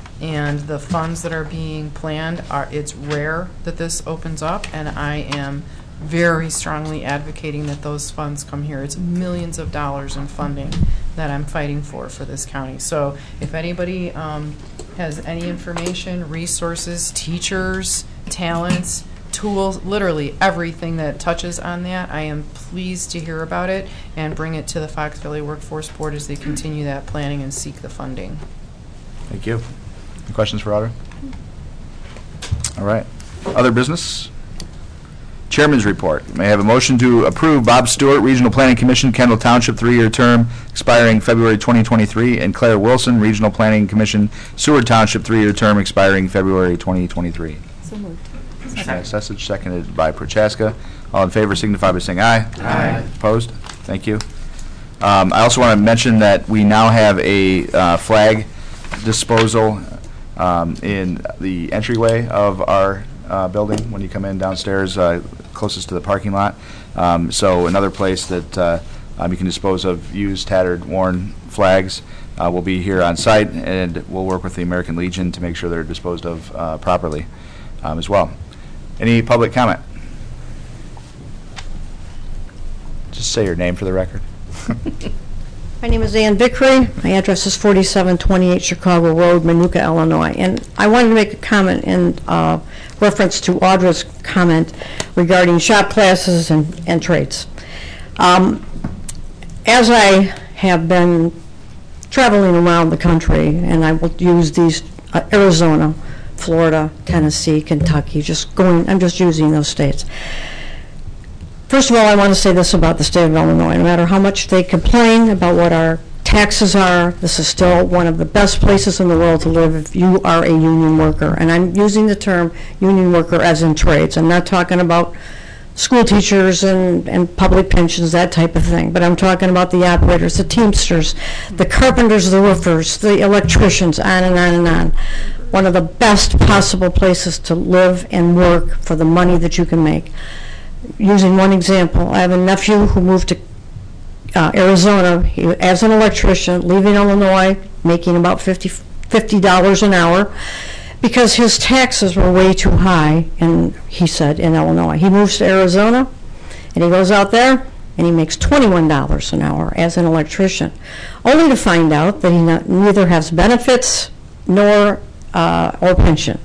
and the funds that are being planned are, it's rare that this opens up, and I am very strongly advocating that those funds come here. It's millions of dollars in funding that I'm fighting for for this county. So if anybody um, has any information, resources, teachers, talents, tools, literally everything that touches on that, I am pleased to hear about it and bring it to the Fox Valley Workforce Board as they continue that planning and seek the funding. Thank you. Any questions for Audra? All right. Other business? Chairman's report. May I have a motion to approve Bob Stewart, Regional Planning Commission, Kendall Township, three-year term expiring February twenty twenty-three, and Claire Wilson, Regional Planning Commission, Seward Township, three-year term expiring February twenty twenty-three. So moved. By Sessage, seconded by Prochaska. All in favor signify by saying aye. Aye. Opposed? Thank you. Um, I also want to mention that we now have a uh, flag disposal um, in the entryway of our uh, building when you come in downstairs, uh, closest to the parking lot. Um, so another place that uh, um, you can dispose of used, tattered, worn flags uh, will be here on site, and we'll work with the American Legion to make sure they're disposed of uh, properly um, as well. Any public comment? Just say your name for the record. My name is Ann Vickery. My address is forty-seven twenty-eight Chicago Road, Manuka, Illinois. And I wanted to make a comment in uh, reference to Audra's comment regarding shop classes and, and trades. Um, as I have been traveling around the country, and I will use these, uh, Arizona, Florida, Tennessee, Kentucky, just going, I'm just using those states. First of all, I want to say this about the state of Illinois. No matter how much they complain about what our taxes are, this is still one of the best places in the world to live if you are a union worker. And I'm using the term union worker as in trades. I'm not talking about school teachers and, and public pensions, that type of thing. But I'm talking about the operators, the teamsters, the carpenters, the roofers, the electricians, on and on and on. One of the best possible places to live and work for the money that you can make. Using one example, I have a nephew who moved to uh, Arizona he, as an electrician, leaving Illinois, making about fifty dollars an hour, because his taxes were way too high, and he said, in Illinois. He moves to Arizona, and he goes out there, and he makes twenty-one dollars an hour as an electrician, only to find out that he not, neither has benefits nor uh, or pension.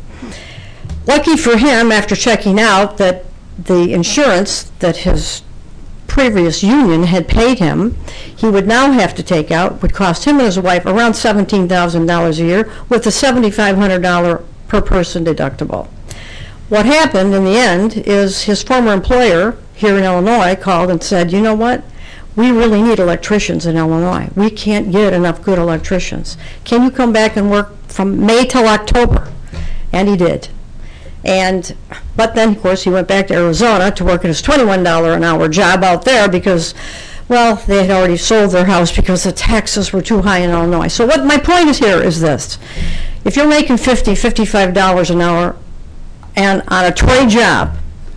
Lucky for him, after checking out, that the insurance that his previous union had paid him, he would now have to take out, would cost him and his wife around seventeen thousand dollars a year with a seven thousand five hundred dollars per person deductible. What happened in the end is his former employer here in Illinois called and said, you know what, we really need electricians in Illinois. We can't get enough good electricians. Can you come back and work from May till October? And he did. And, but then, of course, he went back to Arizona to work at his twenty-one dollars an hour job out there because, well, they had already sold their house because the taxes were too high in Illinois. So what my point is here is this. If you're making fifty dollars, fifty-five dollars an hour and on a trade job,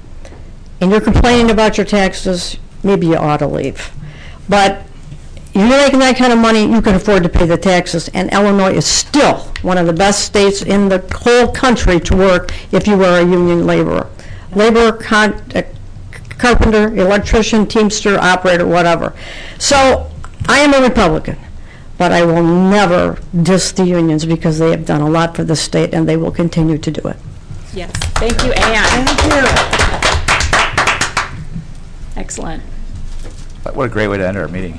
and you're complaining about your taxes, maybe you ought to leave. But if you're making that kind of money, you can afford to pay the taxes, and Illinois is still one of the best states in the whole country to work if you are a union laborer. Laborer, con uh, carpenter, electrician, teamster, operator, whatever. So I am a Republican, but I will never diss the unions because they have done a lot for the state, and they will continue to do it. Yes. Thank you, Ann. Thank you. Excellent. What a great way to end our meeting.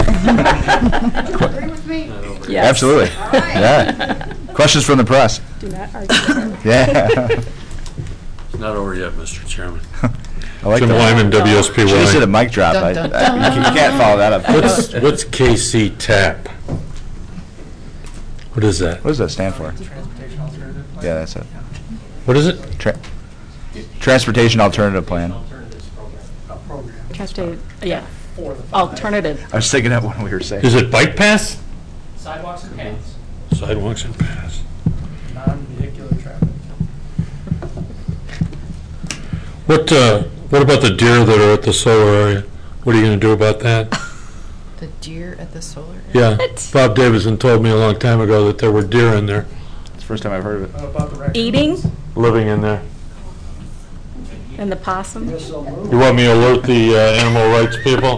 Agree with me? Yes. Absolutely. All right. Yeah. Questions from the press? Do not argue. Yeah. It's not over yet, Mister Chairman. I like Jim that. Lyman, W S P Y. She just did a mic drop. Dun, I, dun, I, dun. you can't- you can't follow that up. What's, what's K C TAP? What is that? What does that stand for? Yeah, that's it. What is it? Tra Transportation Alternative Plan. Transportation, yeah. Alternative. I was thinking that when we were saying. Is it bike paths? Sidewalks and paths, Sidewalks and paths. non-vehicular traffic. What, uh, what about the deer that are at the solar area? What are you gonna do about that? The deer at the solar area? Yeah, What? Bob Davison told me a long time ago that there were deer in there, It's the first time I've heard of it. What about the raccoons? Eating living in there. and the possum. You want me to alert the uh, animal rights people?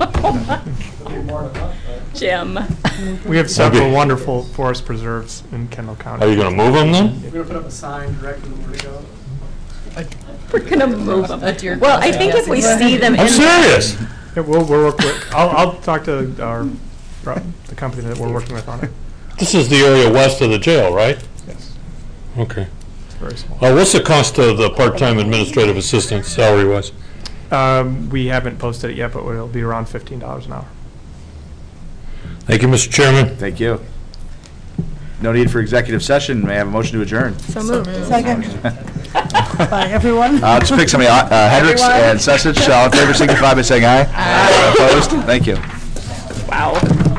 Jim. We have several Okay. wonderful forest preserves in Kendall County. Are you gonna move them then? We're gonna put up a sign directing them where to go. We're gonna move them. A deer Well, I goes think in. if we see them I'm in serious. Yeah, we'll, we'll work with, I'll, I'll talk to our, the company that we're working with on it. This is the area west of the jail, right? Yes, Okay. it's very small. Uh, what's the cost of the part-time administrative assistant salary-wise? Um, we haven't posted it yet, but it'll be around fifteen dollars an hour. Thank you, Mister Chairman. Thank you. No need for executive session. May I have a motion to adjourn? So moved. Second. Bye, everyone. Uh, just pick somebody, uh, Hendricks Everyone. and Sesich, all in favor, signify by saying aye. Aye. Opposed? Thank you. Wow.